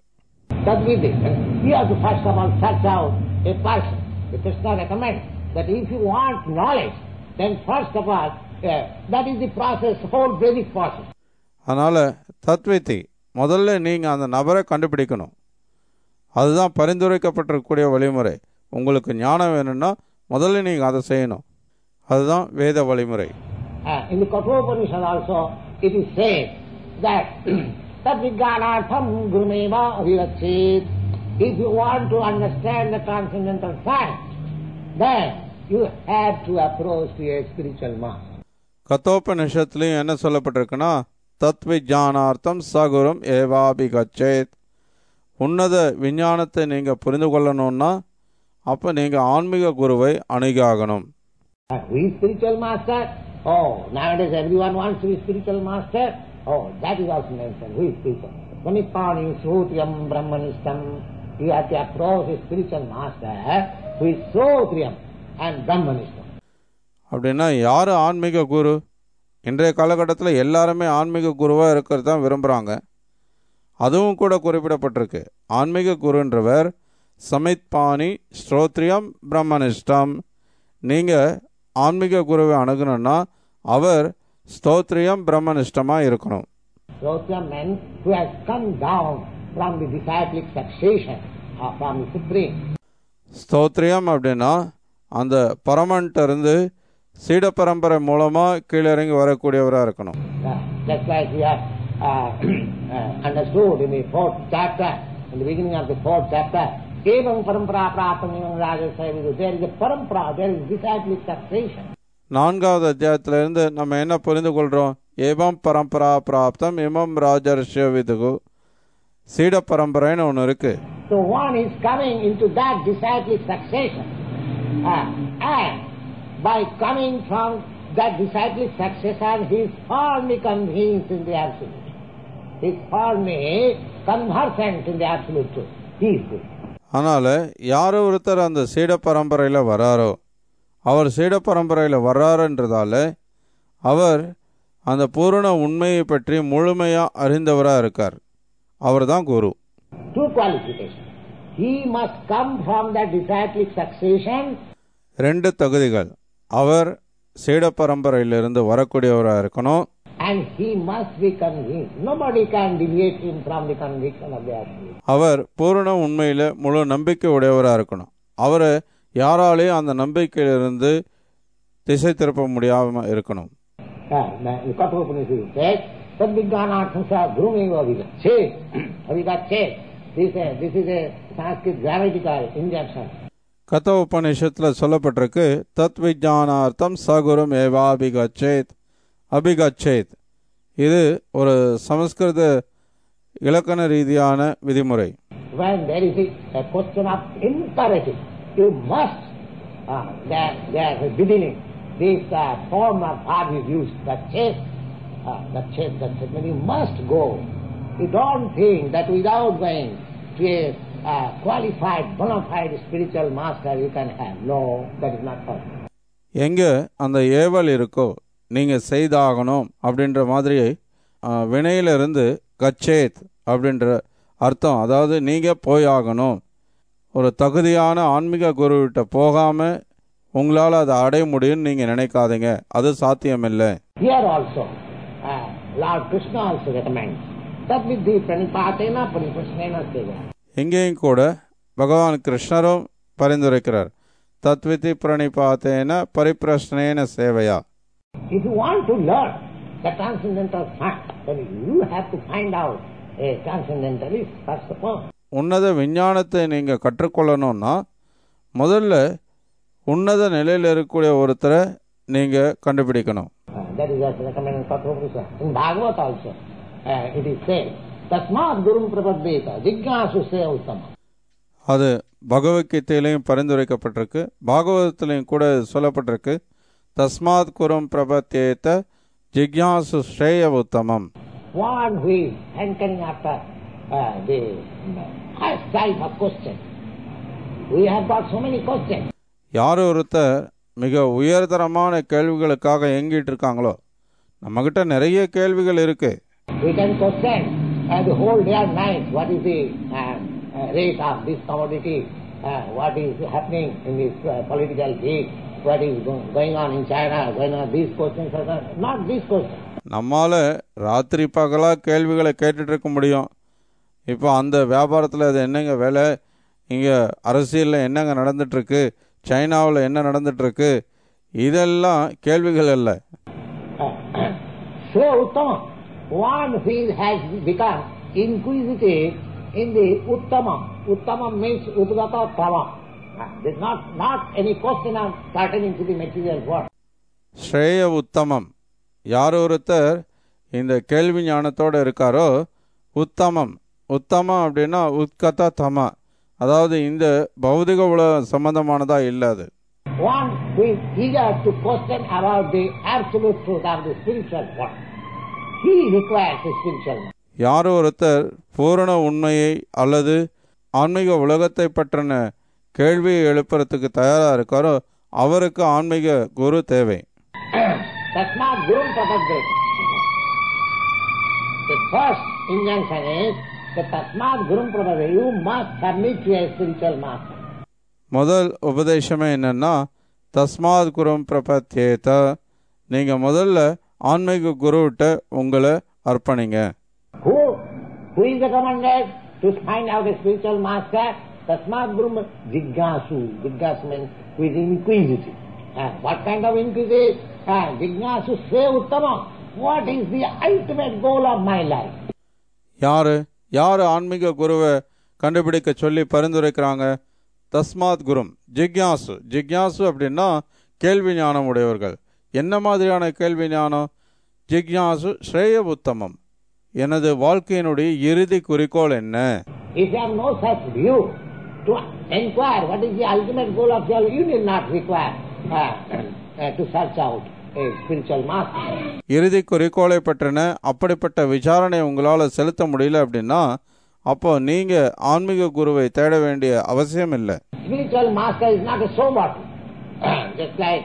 You have to first of all search out a person. The Krishna recommends that if you want knowledge, then first of all, that is the process, whole Vedic process. அதனால் தத்விதி முதல்ல நீங்கள் அந்த நபரை கண்டுபிடிக்கணும். அதுதான் பரிந்துரைக்கப்பட்டிருக்கக்கூடிய வழிமுறை. உங்களுக்கு ஞானம் வேணும்னா முதல்ல நீங்கள் அதை செய்யணும். அதுதான் வேத வழிமுறை. In the Kathopanishad also it is said that Tadvijnanatham gurumeva avirachet. If you want to understand the transcendental science, then you have to approach to a spiritual master. கத்தோபனிஷத்துலையும் என்ன சொல்லப்பட்டிருக்குன்னா தத்விஜானார்த்தம் சகுரும் ஏவாபிகச்சேத். உன்னத விஞ்ஞானத்தை நீங்கள் புரிந்து கொள்ளணும்னா அப்போ நீங்கள் ஆன்மீக குருவை அணுகாகணும். We spiritual master? Oh, nowadays everyone wants to be spiritual master. Oh, that is also mentioned. Who is spiritual? Manipani Srotriyam Brahmanistam. You have to approach a spiritual master who is Srotriyam and Brahmanistam. அப்படின்னா யார் ஆன்மீக குரு? இன்றைய காலகட்டத்தில் எல்லாருமே ஆன்மீக குருவாக இருக்கிறது தான் விரும்புகிறாங்க. அதுவும் கூட குறிப்பிடப்பட்டிருக்கு. ஆன்மீக குருன்றவர் சமித்பாணி ஸ்ரோத்ரியம் பிரம்மனிஷ்டம். நீங்கள் ஆன்மீக குருவை அணுகணும்னா அவர் ஸ்தோத்ரியம் பிரம்மனிஷ்டமாக இருக்கணும். ஸ்தோத்ரியம் அப்படின்னா அந்த பரமன்ட்ட இருந்து சீட பரம்பரை மூலமா கீழே இறங்கி வரக்கூடியவராக இருக்கணும். Understood in the fourth chapter, in the beginning of the fourth chapter, evam parampara praptam evam rajasavidu. There is a parampara, there is disciplic succession. நான்காவது அத்தியாயத்திலிருந்து நம்ம என்ன புரிந்து கொள்றோம்? ஏவம் பரம்பரா பிராப்தம் இமம் ராஜர்ஷிய விதுகு. சீட பரம்பரைன்னு ஒன்று இருக்கு. So one is coming into that disciplic succession, and by coming from that disciplic succession, he is firmly convinced in the absolute. He is firmly conversant in the absolute truth. He is good. அதனால யாரோ ஒருத்தர் அந்த சீட பரம்பரையில் வராரோ, அவர் சீட பரம்பரையில் வர்றாருன்றதால அவர் அந்த பூரண உண்மையை பற்றி முழுமையாக அறிந்தவராக இருக்கார். அவர் தான் குரு. Two qualifications. He must come from that disciplic succession. ரெண்டு தகுதிகள். அவர் சீட பரம்பரையிலிருந்து வரக்கூடியவராக இருக்கணும். and he must be convinced. Nobody can deviate him from the conviction of the absolute. அவர் பூரண உண்மையில் முழு நம்பிக்கை உடையவராக இருக்கணும். அவரை யாராலையும் அந்த நம்பிக்கையிலிருந்து திசை திருப்ப முடியாமல் இருக்கணும். கத உபநிஷத்தில் சொல்லப்பட்டிருக்கு, தத் விஜானார்த்தம் சகுரும் ஏவாபிகச்சேத் அபிகச்சேத். இது ஒரு சமஸ்கிருத இலக்கண ரீதியான விதிமுறை. When there is a question of imperative, you must, there is a beginning. This form of verb is used, the chase, you must go. You don't think that without going to a qualified, bona fide spiritual master you can have. No, that is not possible. எங்க அந்த ஏவல் இருக்கோ நீங்கள் செய்தாகணும் அப்படின்ற மாதிரி வினையிலிருந்து கச்சேத் அப்படின்ற அர்த்தம். அதாவது நீங்கள் போயாகணும். ஒரு தகுதியான ஆன்மீக குருவிட்ட போகாமல் உங்களால் அதை அடைய முடியும்னு நீங்கள் நினைக்காதீங்க. அது சாத்தியமில்லை. Here also, Lord Krishna also recommends that with the pranipatena pariprasnena seva. இங்கேயும் கூட பகவான் கிருஷ்ணரும் பரிந்துரைக்கிறார், தத்விதி பிரணிபாத்தேன பரிப்ரஷ்னேன சேவையா. If you want to learn the transcendental fact, then you have to find out a transcendentalist first of all. உன்னத விஞ்ஞானத்தை நீங்கள் கற்றுக்கொள்ளணும்னா முதல்ல உன்னத நிலையில் இருக்கக்கூடிய ஒருத்தரை நீங்கள் கண்டுபிடிக்கணும். That is also recommended in Kathopurusa. In Bhagavad also, it is said, Tasmat Gurum Prapaddeta Jignasu Se Uttama. அது பகவத்கீதையிலையும் பரிந்துரைக்கப்பட்டிருக்கு, பாகவதத்திலையும் கூட சொல்லப்பட்டிருக்கு, தஸ்மாத் குரும் பிரபத்தேத ஜிக்யாசு ஸ்ரேய உத்தமம். One who is hankering after the first type of question. We have got so many questions. யார் ஒருத்தர் மிக உயர்தரமான கேள்விகளுக்காக ஏங்கிட்டு இருக்காங்களோ, நம்மகிட்ட நிறைய கேள்விகள் இருக்கு. We can question the whole day and night. What is the rate of this commodity? What is happening in this political field? What is going on in China? Going on these questions are not these questions. நம்மால ராத்திரி பகலா கேள்விகளை கேட்டுட்டு இருக்க முடியும். இப்போ அந்த வியாபாரத்தில் அது என்னங்க வேலை, இங்கே அரசியலில் என்னங்க நடந்துட்டுருக்கு, சைனாவில் என்ன நடந்துட்டுருக்கு, இதெல்லாம் கேள்விகள் அல்ல. So Uttama, one who has become inquisitive in the Uttama. Uttama means Udgata Tama. There is not any question of pertaining to the material world. Shreyas உத்தமம். யார் ஒருத்தர் இந்த கேள்வி ஞானத்தோடு இருக்காரோ, உத்தமம். உத்தமம் அப்படின்னா உத்கதா தமா, அதாவது இந்த பௌதிக உலக சம்பந்தமானதா இல்லாது. One who is eager to question about the absolute truth of the spiritual world. He requires a spiritual man. யார் ஒருத்தர் பூரண உண்மையை அல்லது ஆன்மீக உலகத்தை பற்றின கேள்வியை எழுப்புறதுக்கு தயாரா இருக்காரோ அவருக்கு ஆன்மீக குரு தேவை. Tasmat Gurum Prapaddeta. The first injunction is that Tasmat Gurum Prapaddeta, you must submit to a spiritual master. முதல் உபதேசமே என்னன்னா, தஸ்மாத் குரும் பிரபத்தேத, நீங்க முதல்ல ஆன்மீக குருவிட்ட உங்களை அர்ப்பணிங்க. Who is recommended to find out a spiritual master? Tasmat Gurum Jignasu. Jignasu means who is inquisitive. What kind of inquisitive? Jignasu Se Uttama. What is the ultimate goal of my life? யாரு ஆன்மீக குருவை கண்டுபிடிக்க சொல்லி பரிந்துரைக்கிறாங்க? தஸ்மாத் குரும் ஜிக்யாசு. ஜிக்யாசு அப்படின்னா கேள்வி ஞானம் உடையவர்கள். என்ன மாதிரியான கேள்வி ஞானம்? ஜிக்யாசு ஸ்ரேய உத்தமம். எனது வாழ்க்கையினுடைய இறுதி குறிக்கோள் என்ன? If you have no such view to inquire what is the ultimate goal of your life, you will not require to search out a spiritual master. இறுதி குறிக்கோளை பற்றின அப்படிப்பட்ட விசாரணை உங்களால் செலுத்த முடியல அப்படின்னா அப்போ நீங்க ஆன்மீக குருவை தேட வேண்டிய அவசியம் இல்லை. Spiritual master is not a show bottle. Just like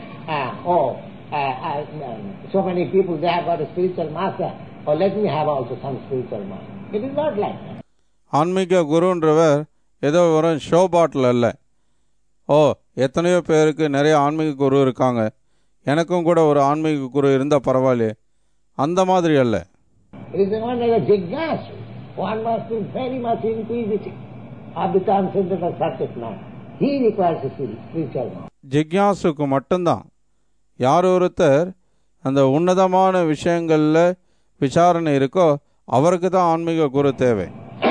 so many people they have got a spiritual master. Or let me have also some spiritual master. It is not like that. ஆன்மீக குருன்றவர் ஏதோ ஒரு show பாட்டில் அல்ல. எத்தனையோ பேருக்கு நிறைய ஆன்மீக குரு இருக்காங்க, எனக்கும் கூட ஒரு ஆன்மீக குரு இருந்தால் பரவாயில்லையே, அந்த மாதிரி அல்ல. It is one like a jignasu. One must be very much inquisitive of the transcendental subject matter. He requires a spiritual knowledge. ஜிக்யாசுக்கு மட்டும்தான், யார் ஒருத்தர் அந்த உன்னதமான விஷயங்கள்ல விசாரணை இருக்கோ அவருக்கு தான் ஆன்மீக குரு தேவை.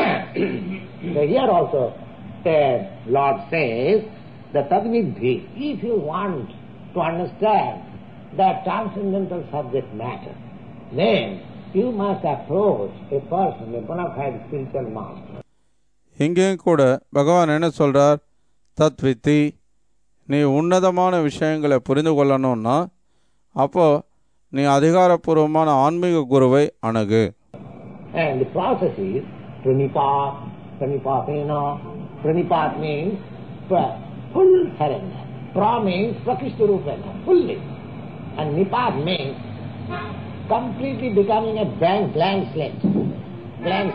Here also the Lord says that tadvidhi, if you want to understand the transcendental subject matter, then you must approach a person, a bona fide spiritual master. இங்கேயும் கூட பகவான் என்ன சொல்றார், தத்வித்தி, நீ உன்னதமான விஷயங்களை புரிந்து கொள்ளணும்னா அப்போ நீ அதிகாரப்பூர்வமான ஆன்மீக குருவை அணுகு. And the process is pranipat, pranipatena. Pranipat means full surrender. Pra means prakishta rupena, fully. And nipat means completely becoming a blank slate. Blank.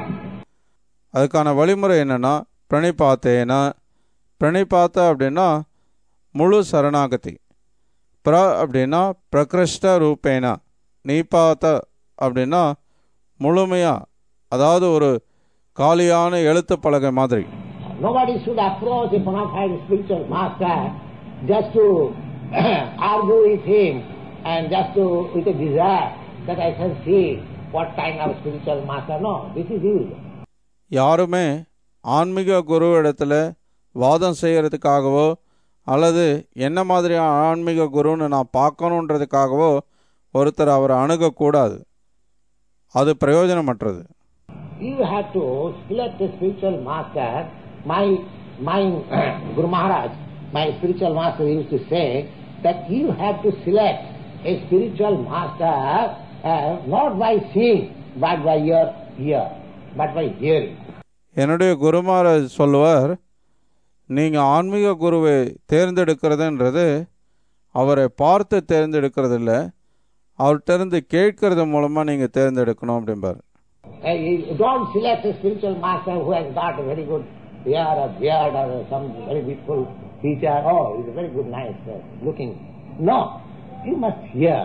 அதுக்கான வழிமுறை என்னன்னா பிரணிபாத்தேனா. பிரணிபாத்த அப்படின்னா முழு சரணாகதி. பிர அப்படின்னா பிரகிருஷ்ட ரூபேனா. நீபாத்த அப்படின்னா முழுமையா, அதாவது ஒரு காலியான எழுத்து பலகை மாதிரி. Nobody should approach a bona fide spiritual master just to argue with him and just to with a desire that I can see what kind of spiritual master. No, this is evil. யாருமே ஆன்மீக குரு இடத்துல வாதம் செய்யறதுக்காகவோ அல்லது என்ன மாதிரி ஆன்மீக குருன்னு நான் பார்க்கணுன்றதுக்காகவோ ஒருத்தர் அவரை அணுகக்கூடாது. அது பிரயோஜனமற்றது. You have to select a spiritual master. My Guru Maharaj, my spiritual master used to say that you have to select a spiritual master not by seeing but by your ear, but by hearing. என்னுடைய குரு மகாராஜ் சொல்லுவார், நீங்கள் ஆன்மீக குருவை தேர்ந்தெடுக்கிறதுன்றது அவரை பார்த்து தேர்ந்தெடுக்கிறது இல்லை, அவர்கிட்ட கேட்கறது மூலமாக நீங்கள் தேர்ந்தெடுக்கணும் அப்படிம்பார். Don't select a spiritual master who has got a very good hair or beard or some very beautiful feature. Oh, he's a very good, nice looking. No, you must hear.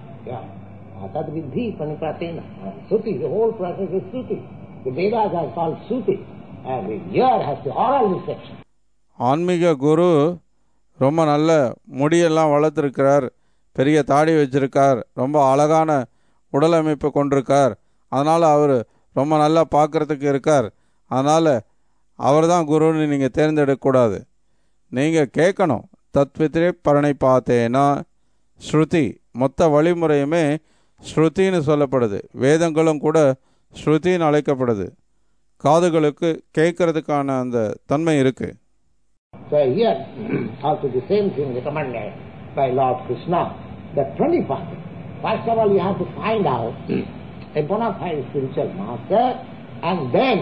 Tadvidhi panipratena. Suti, the whole process is Suti. The Vedas are called Suti. And the ear has the oral reception. ஆன்மீக குரு ரொம்ப நல்ல முடியெல்லாம் வளர்த்துருக்கிறார், பெரிய தாடி வச்சிருக்கார், ரொம்ப அழகான உடல் அமைப்பு கொண்டிருக்கார், அதனால் அவர் ரொம்ப நல்லா பார்க்குறதுக்கு இருக்கார், அதனால் அவர் தான் குருன்னு நீங்கள் தேர்ந்தெடுக்கக்கூடாது. நீங்கள் கேட்கணும். தத்வித்ரே பரணை பார்த்தேனா. ஸ்ருதி, மொத்த வழிமுறையுமே ஸ்ருதின்னு சொல்லப்படுது. வேதங்களும் கூட ஸ்ருதின்னு அழைக்கப்படுது. காதுகளுக்கு கேட்கறதுக்கான அந்த தன்மை இருக்கு. So here also the same thing recommended by Lord Krishna, that 25. First of all you have to find out a bona fide spiritual master, and then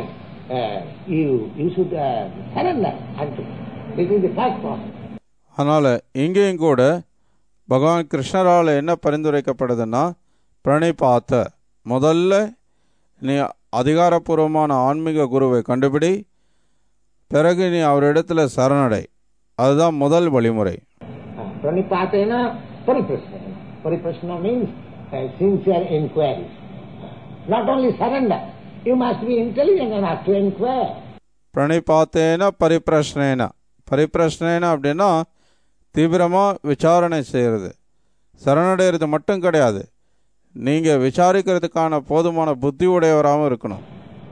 you should surrender unto him. This is the first process. அதனால் இங்கேயும் கூட பகவான் கிருஷ்ணரால் என்ன பரிந்துரைக்கப்படுதுன்னா, பிரணிபாத்த, முதல்ல நீ அதிகாரப்பூர்வமான ஆன்மீக குருவை கண்டுபிடி, பிறகு நீ அவரிடத்துல சரணடை. அதுதான் முதல் வழிமுறை. Pranipatena pariprasna. Pariprasna means sincere inquiry. Not only surrender, you must be intelligent enough to inquire. பிரணிபாத்தேன பரிப்பிரஷ்னேன. பரிப்பிரஷ்னேன அப்படின்னா தீவிரமாக விசாரணை செய்கிறது. சரணடைகிறது மட்டும் கிடையாது, நீங்கள் விசாரிக்கிறதுக்கான போதுமான புத்தி உடையவராகவும் இருக்கணும்.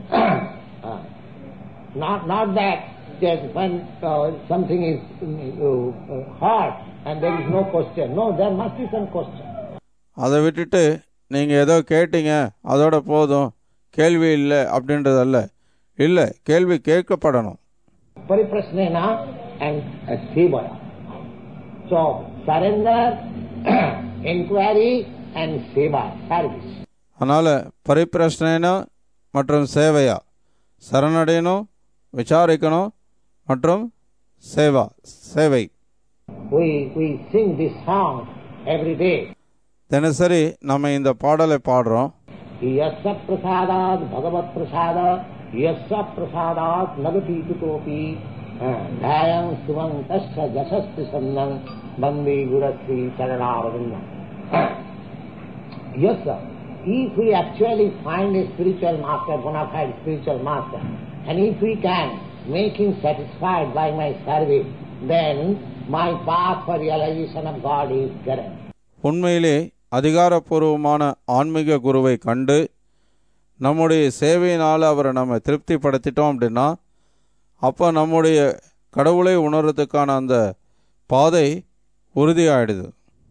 Not that when something is hard and there is no question. No, there must be some question. அதை விட்டுட்டு நீங்கள் ஏதோ கேட்டீங்க அதோட போதும், கேள்வி இல்லை அப்படின்றதல்ல. இல்லை, கேள்வி கேட்கப்படணும். Pariprasnena and sevaya. So surrender, inquiry and seva, service. அதனால பரிப்பிரஷ்னேனா மற்றும் சேவையா, சரணடையணும், விசாரிக்கணும் மற்றும் சேவா, சேவை. We sing this song every day. தினசரி நம்ம இந்த பாடலை பாடுறோம். Yasya prasadat bhagavat prasada, yasya prasadat nagati tutopi, dhayam suvantasya jasasti sannam, bandi gurasri charanavadannam. Yasya if we actually find a spiritual master, bona fide spiritual master, and if we can make him satisfied by my service, then my path for realization of God is guaranteed. உண்மையிலே அதிகாரப்பூர்வமான ஆன்மீக குருவை கண்டு நம்முடைய சேவையினால் அவரை நம்ம திருப்திப்படுத்திட்டோம் அப்படின்னா அப்போ நம்முடைய கடவுளை உணர்றதுக்கான அந்த பாதை உறுதியாயிடுது.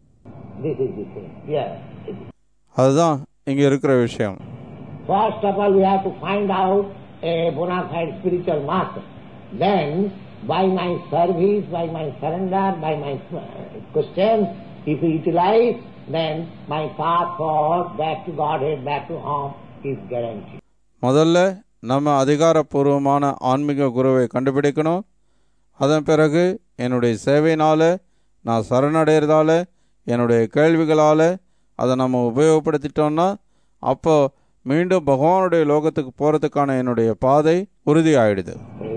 அதுதான் இங்கே இருக்கிற விஷயம். First of all, we have to find out a bona fide spiritual master. Then, by my service, by my surrender, by my questions, if we utilize, then my path for back to Godhead, back to home is guaranteed. முதல்ல நம்ம அதிகாரப்பூர்வமான ஆன்மீக குருவை கண்டுபிடிக்கணும். அதன் பிறகு என்னுடைய சேவையினால், நான் சரணடைகிறதால, என்னுடைய கேள்விகளால் அதை நம்ம உபயோகப்படுத்திட்டோம்னா அப்போ மீண்டும் பகவானுடைய லோகத்துக்கு போகிறதுக்கான என்னுடைய பாதை உறுதி ஆயிடுது.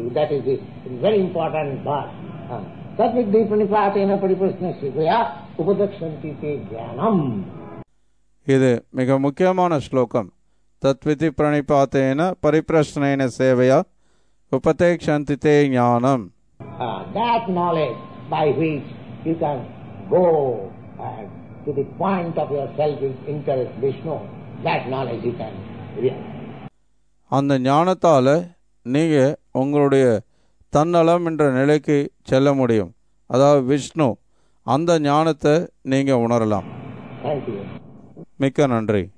இது மிக முக்கியமான ஸ்லோகம். தத்விதி பிரணிபாத்தேன பரிப்ரஷ்னேன சேவையா உபதேக்ஷந்தி தே ஞானம். That knowledge by which you can go to the point of your self-interest, Vishnu, that knowledge you can realize. அந்த ஞானத்தால் நீங்கள் உங்களுடைய தன்னலம் என்ற நிலைக்கு செல்ல முடியும். அதாவது விஷ்ணு, அந்த ஞானத்தை நீங்கள் உணரலாம். Thank you. மிக்க நன்றி.